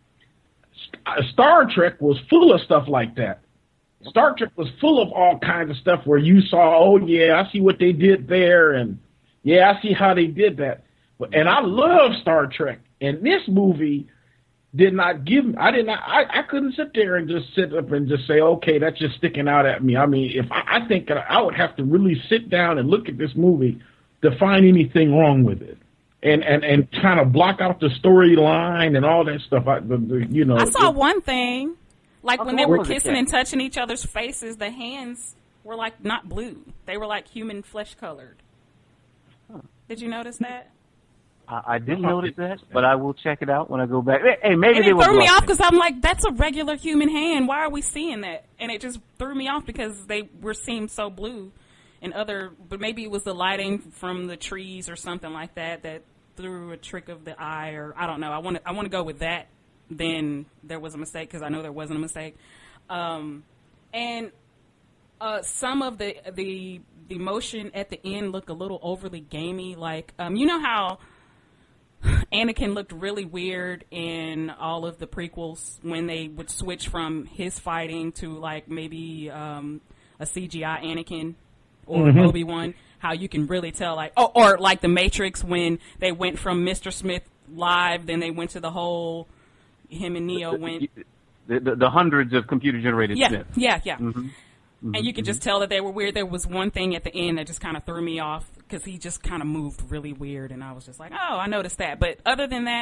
C: Star Trek was full of stuff like that. Star Trek was full of all kinds of stuff where you saw, oh yeah, I see what they did there, and yeah, I see how they did that. But and I love Star Trek, and this movie did not give. I did not. I, I couldn't sit there and just sit up and just say, okay, that's just sticking out at me. I mean, if I, I think I would have to really sit down and look at this movie to find anything wrong with it, and and and kind of block out the storyline and all that stuff. I, the, the, you know,
B: I saw
C: it-
B: one thing. Like when
D: Okay,
B: they
D: what
B: were
D: was it,
B: kissing
D: Jack?
B: and touching each other's faces, the hands were like not blue. They were like human flesh colored. Did you notice that?
D: I, I didn't notice that, but I will check it out when I go back. Hey, hey, maybe
B: And
D: they
B: it
D: were
B: threw me off
D: bluffing.
B: because I'm like, that's a regular human hand. Why are we seeing that? And it just threw me off because they were seemed so blue and other, but maybe it was the lighting from the trees or something like that that threw a trick of the eye, or I don't know. I want to I want to go with that. Then there was a mistake because I know there wasn't a mistake. Um, and uh, some of the the the motion at the end looked a little overly gamey. Like um, you know how Anakin looked really weird in all of the prequels when they would switch from his fighting to like maybe um, a C G I Anakin or
C: Mhm.
B: Obi-Wan. How you can really tell, like, oh, or like the Matrix when they went from Mister Smith live, then they went to the whole him and Neo went.
D: The, the, the hundreds of computer generated
B: Yeah,
D: Smiths.
B: yeah, yeah.
D: Mhm.
B: And you could just tell that they were weird. There was one thing at the end that just kind of threw me off because he just kind of moved really weird, and I was just like, oh, I noticed that. But other than that,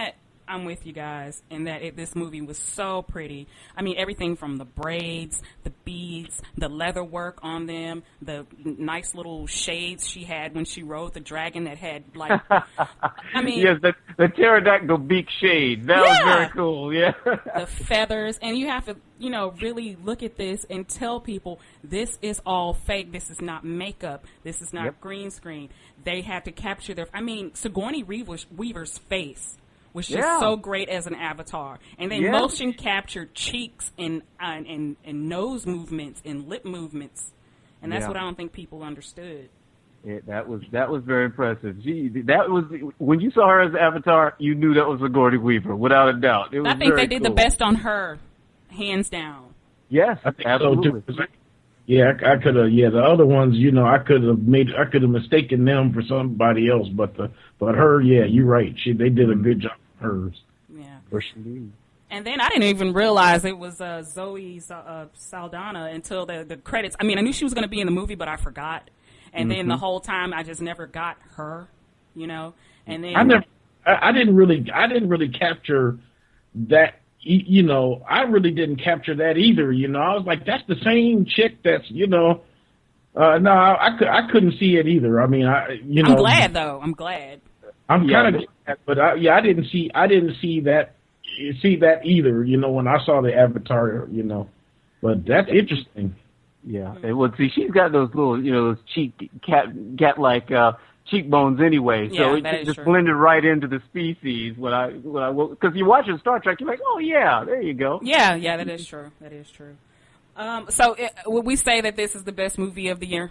B: I'm with you guys in that it, this movie was so pretty. I mean, everything from the braids, the beads, the leather work on them, the nice little shades she had when she rode the dragon that had like, I mean,
D: yes, the, the pterodactyl beak shade. That
B: yeah,
D: was very cool. Yeah,
B: the feathers, and you have to, you know, really look at this and tell people this is all fake. This is not makeup. This is not
D: yep.
B: green screen. They had to capture their. I mean, Sigourney Weaver's, Weaver's face was just
D: yeah.
B: so great as an avatar, and they
D: yeah.
B: motion captured cheeks and, uh, and and nose movements and lip movements, and that's
D: yeah.
B: what I don't think people understood.
D: It, that was that was very impressive. Gee, that was when you saw her as Avatar, you knew that was Sigourney Weaver without a doubt. It was
B: I think
D: very
B: they did
D: cool.
B: the best on her, hands down.
D: Yes,
C: I think
D: absolutely.
C: so too. Yeah, I, I could have. Yeah, the other ones, you know, I could have made, I could have mistaken them for somebody else, but the, but her, yeah, you're right. She, they did a good job. Hers.
B: Yeah.
D: For sure.
B: And then I didn't even realize it was uh, Zoe uh, Saldana until the, the credits. I mean, I knew she was going to be in the movie, but I forgot. And mm-hmm. then the whole time, I just never got her, you know. And then
C: I never, I, I didn't really, I didn't really capture that. You know, I really didn't capture that either. You know, I was like, that's the same chick. That's, you know, uh, no, I, I could, I couldn't see it either. I mean, I, you know,
B: I'm glad though. I'm glad.
C: I'm
D: Yeah,
C: kind of, glad, but I, yeah, I didn't see, I didn't see that, see that either. You know, when I saw the Avatar, you know, but that's interesting.
D: Yeah, and well, see, she's got those little, you know, those cheek cat, cat like uh, cheekbones anyway. So
B: Yeah,
D: it
B: that is
D: just
B: true.
D: blended right into the species. When I, when I, because you watch Star Trek, you're like, oh yeah, there you go.
B: Yeah, yeah, that is true. That is true. Um, so it, would we say that this is the best movie of the year?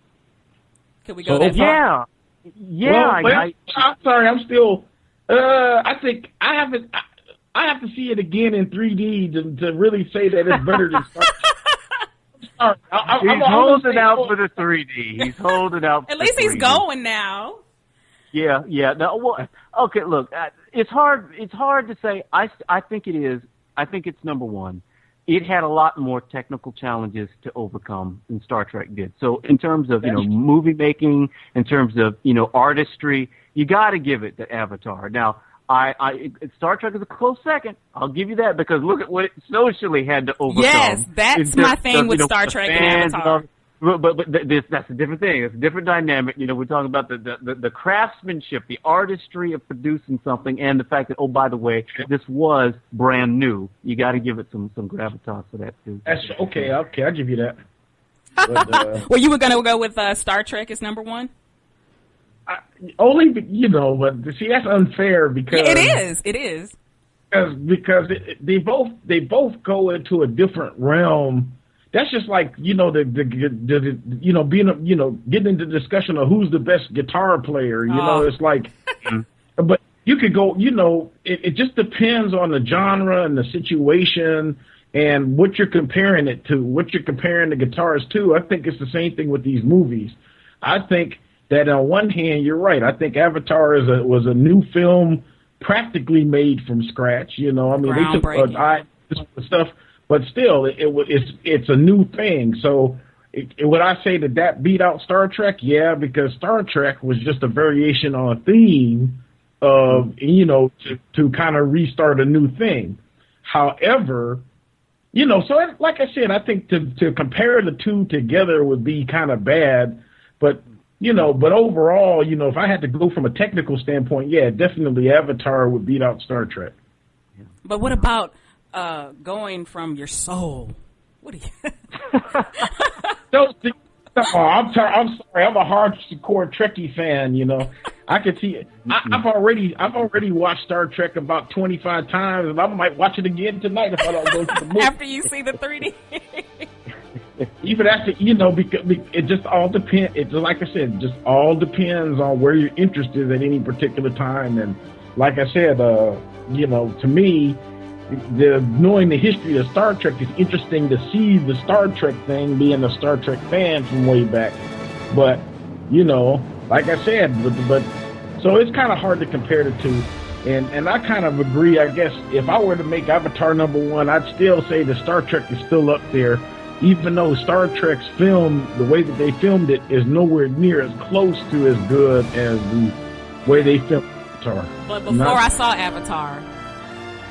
B: Could we go
C: So
B: that far?
D: Yeah, yeah.
C: Well,
D: I,
C: well,
D: I,
C: I'm sorry, I'm still. Uh, I think I haven't. I, I have to see it again in three D to, to really say that it's better than Star Trek. Sorry, I, I,
D: he's
C: I'm, I'm
D: holding out
C: oh,
D: for the three D. He's holding out.
B: At
D: for
B: least
D: the
B: he's
D: three D.
B: going now.
D: Yeah, yeah. No, well, okay. Look, uh, it's hard. It's hard to say. I, I think it is. I think it's number one. It had a lot more technical challenges to overcome than Star Trek did. So, in terms of you know movie making, in terms of you know artistry, you got to give it to Avatar. Now, I, I it, Star Trek is a close second. I'll give you that because look at what it socially had to overcome.
B: Yes, that's
D: It's
B: my
D: just,
B: thing
D: uh,
B: with
D: you know,
B: Star
D: the
B: Trek and
D: fans
B: Avatar.
D: all- But, but, but th- this, that's a different thing. It's a different dynamic. You know, we're talking about the, the, the, the craftsmanship, the artistry of producing something, and the fact that, oh, by the way, this was brand new. You got to give it some, some gravitas for that, too.
C: That's okay. Okay, I'll give you that. But, uh,
B: Well, you were going to go with uh, Star Trek as number one?
C: I, only, be- you know, but see, that's unfair because
B: Yeah, it is. It is.
C: because because it, they both they both go into a different realm. That's just like you know the the, the, the you know being a, you know getting into discussion of who's the best guitar player. You
B: Oh.
C: know, it's like, but you could go. You know, it, it just depends on the genre and the situation and what you're comparing it to. What you're comparing the guitars to. I think it's the same thing with these movies. I think that on one hand, you're right. I think Avatar is a was a new film, practically made from scratch. You know, I mean, they took
B: Groundbreaking.
C: uh, I, stuff. But still, it, it it's it's a new thing. So, it, it, would I say that that beat out Star Trek? Yeah, because Star Trek was just a variation on a theme of you know to to kind of restart a new thing. However, you know, so it, like I said, I think to to compare the two together would be kind of bad. But you know, but overall, you know, if I had to go from a technical standpoint, yeah, definitely Avatar would beat out Star Trek.
B: But what about uh, going from your soul? What do you...
C: Don't think, oh, I'm, tar- I'm sorry. I'm a hardcore Trekkie fan. You know, I could see it. I, I've already, I've already watched Star Trek about twenty-five times, and I might watch it again tonight if I don't go to the movie.
B: After you see the three D?
C: Even after, you know, because it just all depends. It like I said, just all depends on where your interest is at any particular time. And like I said, uh, you know, to me, the knowing the history of Star Trek is interesting to see the Star Trek thing, being a Star Trek fan from way back. But you know, like I said, but, but so it's kind of hard to compare the two. And and I kind of agree. I guess if I were to make Avatar number one, I'd still say the Star Trek is still up there, even though Star Trek's film, the way that they filmed it, is nowhere near as close to as good as the way they filmed Avatar.
B: But before
C: Not-
B: I saw Avatar,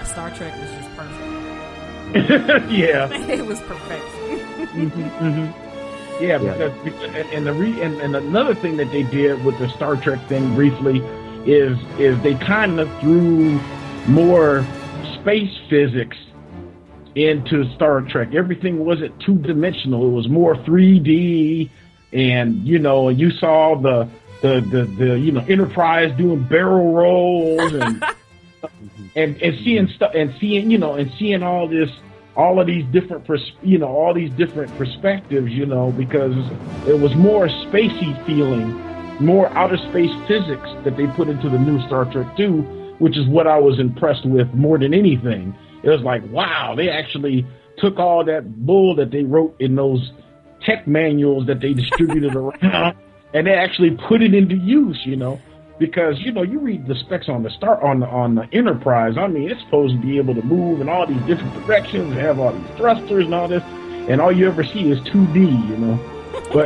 B: Star Trek was just perfect.
C: Yeah.
B: It was perfection.
C: Mm-hmm, mm-hmm. Yeah, because, because and, and the re, and, and another thing that they did with the Star Trek thing briefly is is they kind of threw more space physics into Star Trek. Everything wasn't two dimensional; it was more three D, and you know, you saw the the the, the you know Enterprise doing barrel rolls and and and seeing stuff and seeing you know and seeing all this. all of these different, pers- you know, all these different perspectives, you know, because it was more spacey feeling, more outer space physics that they put into the new Star Trek two, which is what I was impressed with more than anything. It was like, wow, they actually took all that bull that they wrote in those tech manuals that they distributed around, and they actually put it into use, you know. Because, you know, you read the specs on the star on the on the Enterprise. I mean, it's supposed to be able to move in all these different directions and have all these thrusters and all this, and all you ever see is two D, you know. But,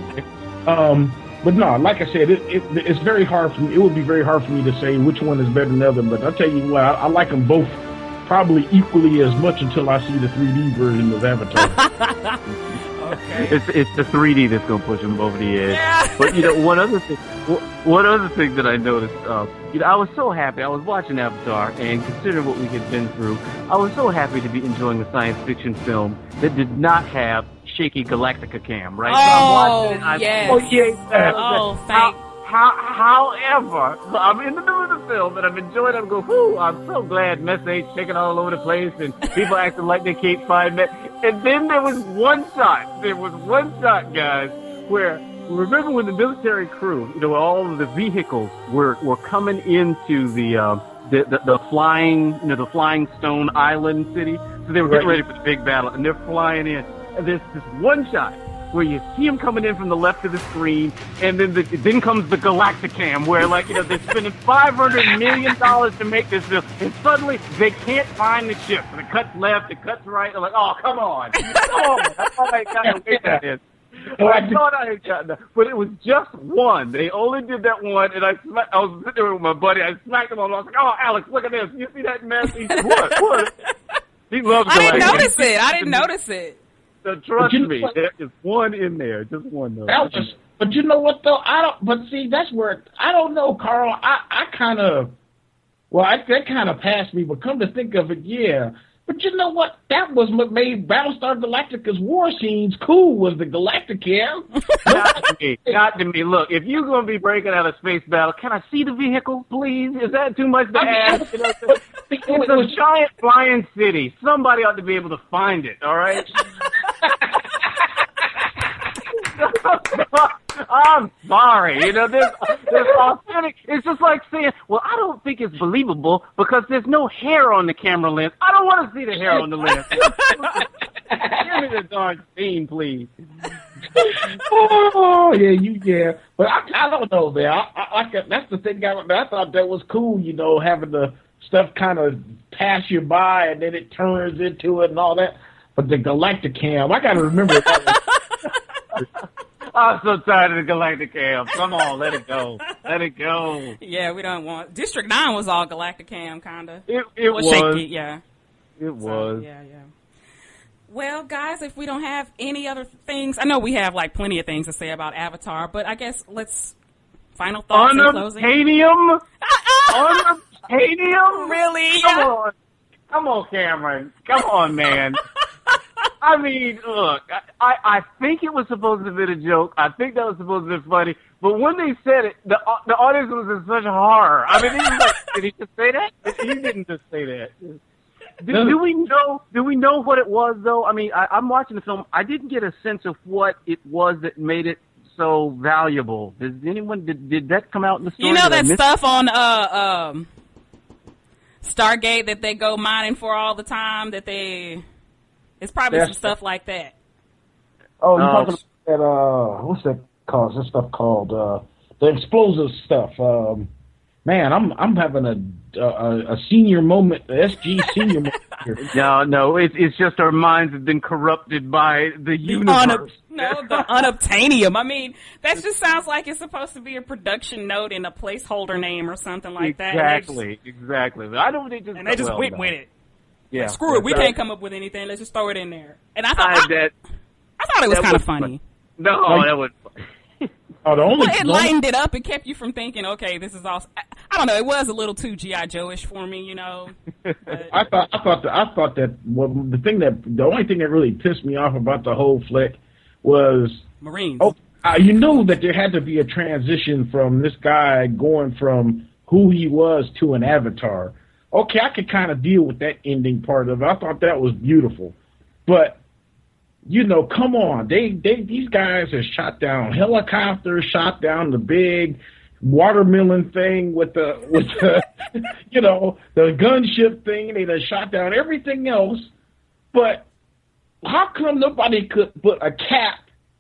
C: um, but no, like I said, it, it it's very hard for me. It would be very hard for me to say which one is better than the other. But I'll tell you what, I, I like them both probably equally as much until I see the three D version of Avatar.
B: Okay.
D: It's it's the three D that's gonna push them over the edge.
B: Yeah.
D: But you know, one other thing, one other thing that I noticed, uh, you know, I was so happy. I was watching Avatar, and considering what we had been through, I was so happy to be enjoying a science fiction film that did not have shaky Galactica cam. Right?
B: Oh,
D: so I'm watching, I'm,
B: yes.
D: oh yeah.
B: Oh, thank.
D: How, however, so I'm in the middle of the film and I'm enjoying it. I'm going, whoo, I'm so glad mess ain't shaking all over the place and people acting like they can't find me. And then there was one shot, there was one shot, guys, where, remember when the military crew, you know, all of the vehicles were, were coming into the, uh, the, the, the flying, you know, the Flying Stone Island city. So they were getting ready for the big battle and they're flying in. And there's this one shot where you see them coming in from the left of the screen, and then the, then comes the Galacticam, where, like, you know, they're spending five hundred million dollars to make this film, and suddenly they can't find the ship. And it cuts left, it cuts right. They're like, oh, come on. Come on. That's all I got to wait that is. I thought I had gotten that, but it was just one. They only did that one, and I smack, I was sitting there with my buddy. I smacked him on. I was like, oh, Alex, look at this. You see that mess? He said, what? What? He loves
B: I didn't
D: Galacticam.
B: notice it. I didn't notice it.
D: So trust
C: you know
D: me,
C: what?
D: there is one in there, just one though.
C: That was, but you know what though? I don't. But see, that's where I don't know, Carl. I, I kind of, well, I, that kind of passed me. But come to think of it, yeah. But you know what? That was what made Battlestar Galactica's war scenes cool. Was the Galacticam?
D: Not to me. Not to me. Look, if you're going to be breaking out a space battle, can I see the vehicle, please? Is that too much to
C: I mean,
D: ask? You know, it's a giant flying city. Somebody ought to be able to find it. All right. I'm sorry. You know, there's, there's authentic. It's just like saying, well, I don't think it's believable because there's no hair on the camera lens. I don't want to see the hair on the lens. Give me the darn scene, please.
C: Oh yeah, you yeah. But I, I don't know, man. I, I, I, that's the thing. I, I thought that was cool. You know, having the stuff kind of pass you by and then it turns into it and all that. But the Galacticam, I got to remember that.
D: I'm so tired of the Galacticam. Come on, let it go. Let it go.
B: Yeah, we don't want. District nine was all Galacticam, kind of.
D: It, it
B: was.
D: was.
B: Shaky, yeah.
D: It
B: So,
D: was.
B: yeah, yeah. Well, guys, if we don't have any other things, I know we have like plenty of things to say about Avatar, but I guess let's final thoughts in closing.
D: Unobtainium? Unobtainium?
B: Really?
D: Come
B: Yeah.
D: on. Come on, Cameron. Come on, man. I mean, look, I, I, I think it was supposed to be a joke. I think that was supposed to be funny. But when they said it, the the audience was in such horror. I mean, he was like, did he just say that? He didn't just say that. Do, do we know? Do we know what it was, though? I mean, I, I'm watching the film. I didn't get a sense of what it was that made it so valuable. Did anyone? Did, did that come out in the story?
B: You know
D: Did I
B: that
D: miss
B: stuff on uh um Stargate that they go mining for all the time. That they, it's probably
C: Yes.
B: some stuff like that.
C: Oh, you're
D: Oh.
C: talking about that, uh, what's that called? That stuff called, uh, the explosive stuff. Um, man, I'm I'm having a a, a senior moment, a S G senior moment here.
D: No, no, it's it's just our minds have been corrupted by the, the universe.
B: Unob- no, the unobtainium. I mean, that just sounds like it's supposed to be a production note and a placeholder name or something like that.
D: Exactly, exactly. I don't think just
B: and they just
D: well,
B: went
D: no.
B: with it.
D: Yeah,
B: Like, screw it, we
D: exactly.
B: can't come up with anything. Let's just throw it in there. And I thought
D: I,
B: I,
D: that,
B: I thought it was
D: that
B: kind of
D: was
B: funny.
D: fun. No,
C: Like-
D: that was
C: Oh, the only,
B: Well, it
C: the only
B: lightened it up and kept you from thinking, okay, this is all. I, I don't know. It was a little too G I. Joe-ish for me, you know. But,
C: I thought I thought that I thought that well, the thing that the only thing that really pissed me off about the whole flick was
B: Marines.
C: oh uh, you knew that there had to be a transition from this guy going from who he was to an avatar. Okay, I could kind of deal with that ending part of it. I thought that was beautiful, but you know, come on, they they these guys have shot down helicopters, shot down the big watermelon thing with the with the you know the gunship thing. They done shot down everything else, but how come nobody could put a cap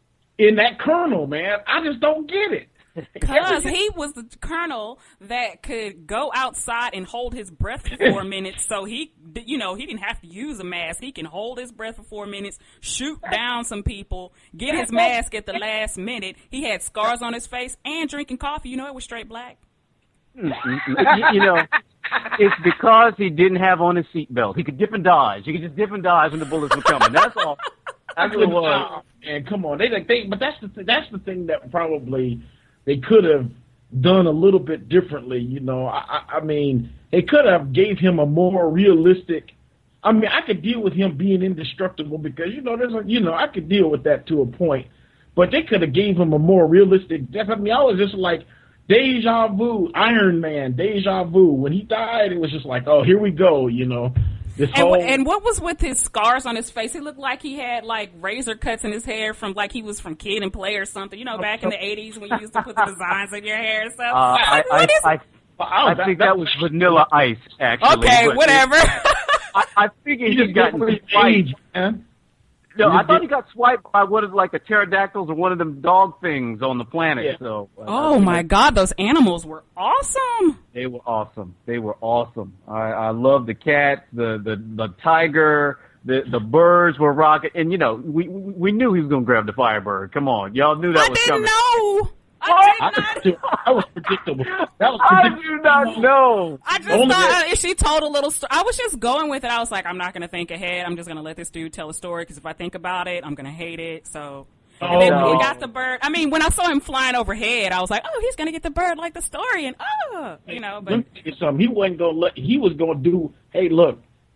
C: in that colonel, man? I just don't get it.
B: Because he was the colonel that could go outside and hold his breath for four minutes. So he, you know, he didn't have to use a mask. He can hold his breath for four minutes, shoot down some people, get his mask at the last minute. He had scars on his face and drinking coffee. You know, it was straight black.
D: you, you know, it's because he didn't have on his seatbelt. He could dip and dodge. He could just dip and dodge when the bullets were coming. That's all. That's what it was.
C: And come on, they like they, but that's the th- that's the thing that probably they could have done a little bit differently. You know, I, I, I mean, they could have gave him a more realistic. I mean, I could deal with him being indestructible because you know there's a, you know I could deal with that to a point, but they could have gave him a more realistic death. I mean, I was just like deja vu, Iron Man, deja vu. When he died, it was just like, oh, here we go. You know. This
B: And,
C: whole,
B: wh- and what was with his scars on his face? He looked like he had like razor cuts in his hair from like he was from Kid and Play or something. You know, back in the eighties when you used to put the designs in your hair and stuff.
D: Uh, I,
B: What is-
D: I, I, I think that was Vanilla Ice, actually.
B: okay,
D: but
B: whatever.
D: I, I figure he just got
C: age,
D: swiped.
C: man.
D: No,
C: He
D: I
C: just
D: thought
C: get-
D: he got swiped by one of like the pterodactyls or one of them dog things on the planet.
C: Yeah.
D: So, uh,
B: Oh my God, those animals were awesome.
D: They were awesome. They were awesome. I, I love the cats, the, the, the tiger, the, the birds were rocking. And, you know, we, we knew he was going to grab the Firebird. Come on. Y'all knew that
B: I
D: was
B: didn't
D: coming.
B: know. I
C: I
B: did not.
C: was, that was predictable. That was
D: I
C: predictable.
D: do not know.
B: I just
C: Only
B: thought
C: that-
B: uh, if she told a little story, I was just going with it. I was like, I'm not going to think ahead. I'm just going to let this dude tell a story because if I think about it, I'm going to hate it. So, and
C: Oh,
B: then
C: no.
B: he got the bird. I mean, when I saw him flying overhead, I was like, oh, he's going to get the bird like the story, and oh, you know. But
C: Let me tell you something. He wasn't gonna let. He was gonna do. Hey, look.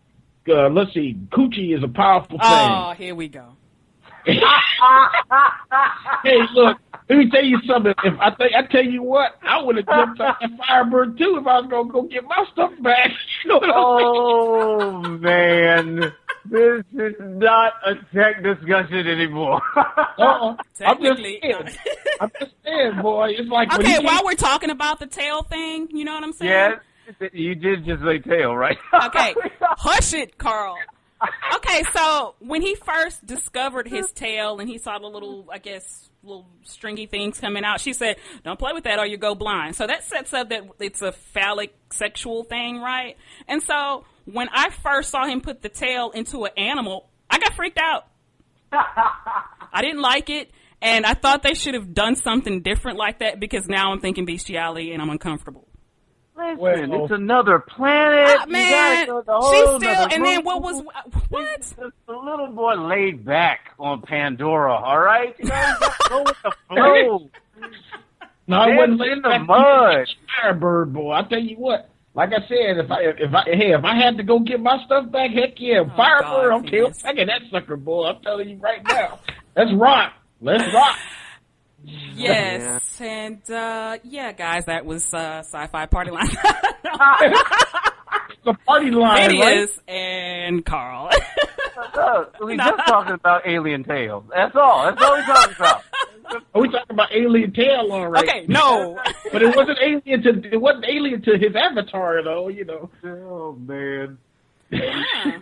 C: Uh, let's see. Coochie is a powerful
B: oh, here we go.
C: thing. Hey, look. Let me tell you something. If I think I tell you what, I would have jumped on that Firebird too if I was gonna go get my stuff back. You know what I'm saying?
D: Oh, man. This is not a tech discussion anymore.
C: Uh-uh. I'm just
B: Technically,
C: saying. I'm just saying, boy. It's like when
B: Okay,
C: he came-
B: while we're talking about the tail thing, you know what I'm saying?
D: Yes, you did just say tail, right?
B: Okay, hush it, Carl. Okay, so when he first discovered his tail and he saw the little, I guess, little stringy things coming out, she said, don't play with that or you go blind. So that sets up that it's a phallic sexual thing, right? And so when I first saw him put the tail into an animal, I got freaked out. I didn't like it, and I thought they should have done something different like that because now I'm thinking bestiality and I'm uncomfortable.
D: Listen,
C: Well-
D: it's another planet.
B: Ah,
D: You
B: man,
D: gotta go the
B: she
D: whole
B: still,
D: nother
B: and then
D: route.
B: what was, what?
D: The, the little boy laid back on Pandora, all right? You know, just go with the flow.
C: No, I
D: Dance
C: wasn't
D: in
C: laying
D: the
C: back
D: mud.
C: Firebird, boy. I tell you what. Like I said, if I if I hey if I had to go get my stuff back, heck yeah, Firebird.
B: God,
C: Okay,
B: yes.
C: second that sucker, boy. I'm telling you right now. Let's rock. Let's rock.
B: Yes, and uh, yeah, guys, that was uh, Sci-Fi Party Line.
C: It's a party line,
B: It
C: right?
B: is, and Carl.
D: Uh, we just talking about alien tales. That's all. That's all we're talking about.
C: Are we talking about alien tail, all right?
B: Okay, no.
C: But it wasn't alien to it wasn't alien to his avatar though, you know.
D: Oh, man.
B: Yeah.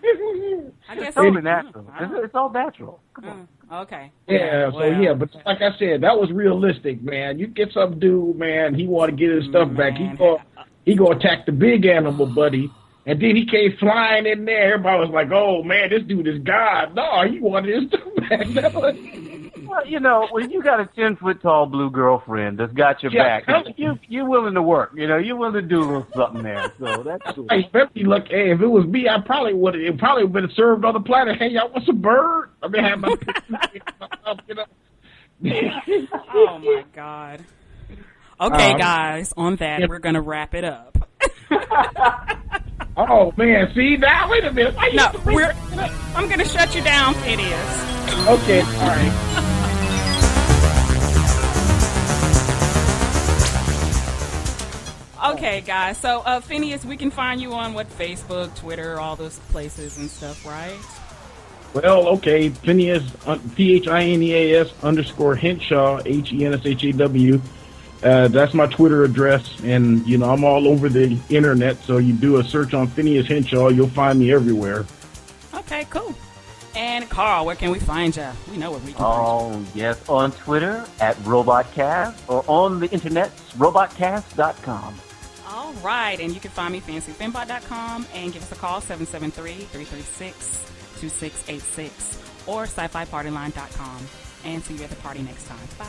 B: I guess
D: It's totally
B: it-
D: natural.
B: I don't-
D: It's, it's all natural. Come on.
B: Mm, okay.
C: Yeah, so
B: well,
C: yeah, but like I said, that was realistic, man. You get some dude, man, he want to get his stuff back. He
B: Man.
C: thought he go attack the big animal, buddy. And then he came flying in there. Everybody was like, "Oh man, this dude is God." No, he wanted his stuff back.
D: Well, you know, when you got a ten foot tall blue girlfriend that's got your
C: Yeah.
D: back, you you're willing to work. You know, you're willing to do a little something there. So that's cool.
C: Hey, especially look, hey, if it was me, I probably would. It probably would have been served on the planet. Hey, y'all want some bird? I mean, have my, you know.
B: Oh my God. Okay,
C: Um,
B: guys. On that,
C: yeah.
B: we're gonna wrap it up.
C: Oh man, see now, wait a minute. Why you
B: No,
C: have to bring
B: we're.
C: it up?
B: I'm gonna shut you down, Phineas.
C: Okay, all right.
B: Okay, guys. So, uh, Phineas, we can find you on what, Facebook, Twitter, all those places and stuff, right?
C: Well, okay, Phineas, uh, P H I N E A S underscore Henshaw, H E N S H A W. Uh, that's my Twitter address, and, you know, I'm all over the internet, so you do a search on Phineas Henshaw, you'll find me everywhere.
B: Okay, cool. And Carl, where can we find you? We know where we can find
D: Oh, yes, on Twitter at RobotCast or on the internet, robotcast dot com.
B: you. All right, and you can find me fancy fembot dot com and give us a call, seven seven three, three three six, two six eight six or sci fi party line dot com. And see you at the party next time. Bye.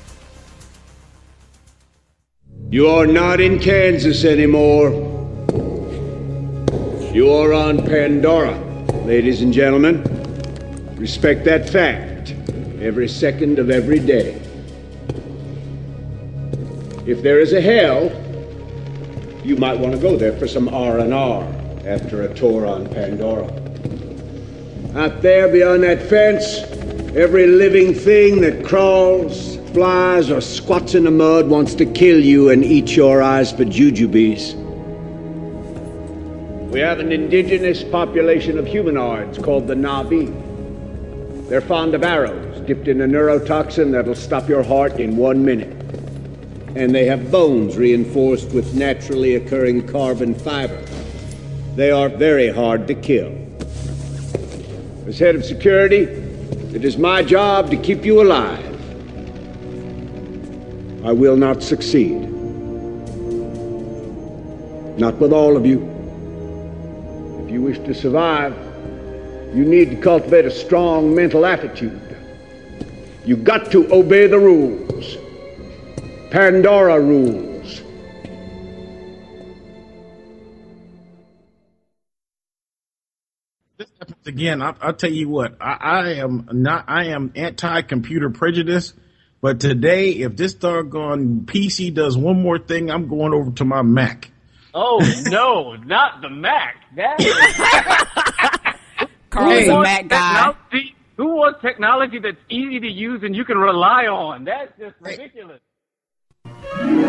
E: You are not in Kansas anymore. You are on Pandora, ladies and gentlemen. Respect that fact every second of every day. If there is a hell, you might want to go there for some R and R after a tour on Pandora. Out there beyond that fence, every living thing that crawls, flies, or squats in the mud wants to kill you and eat your eyes for jujubes. We have an indigenous population of humanoids called the Na'vi. They're fond of arrows dipped in a neurotoxin that'll stop your heart in one minute. And they have bones reinforced with naturally occurring carbon fiber. They are very hard to kill. As head of security, it is my job to keep you alive. I will not succeed. Not with all of you. If you wish to survive, you need to cultivate a strong mental attitude. You got to obey the rules. Pandora rules.
C: This happens again. I, I'll tell you what. I, I am not. I am anti-computer prejudice. But today, if this doggone P C does one more thing, I'm going over to my Mac.
D: Oh, no, not the Mac. That
B: Carl is
C: Hey.
B: a Mac guy.
D: technology, who wants technology that's easy to use and you can rely on? That's just ridiculous.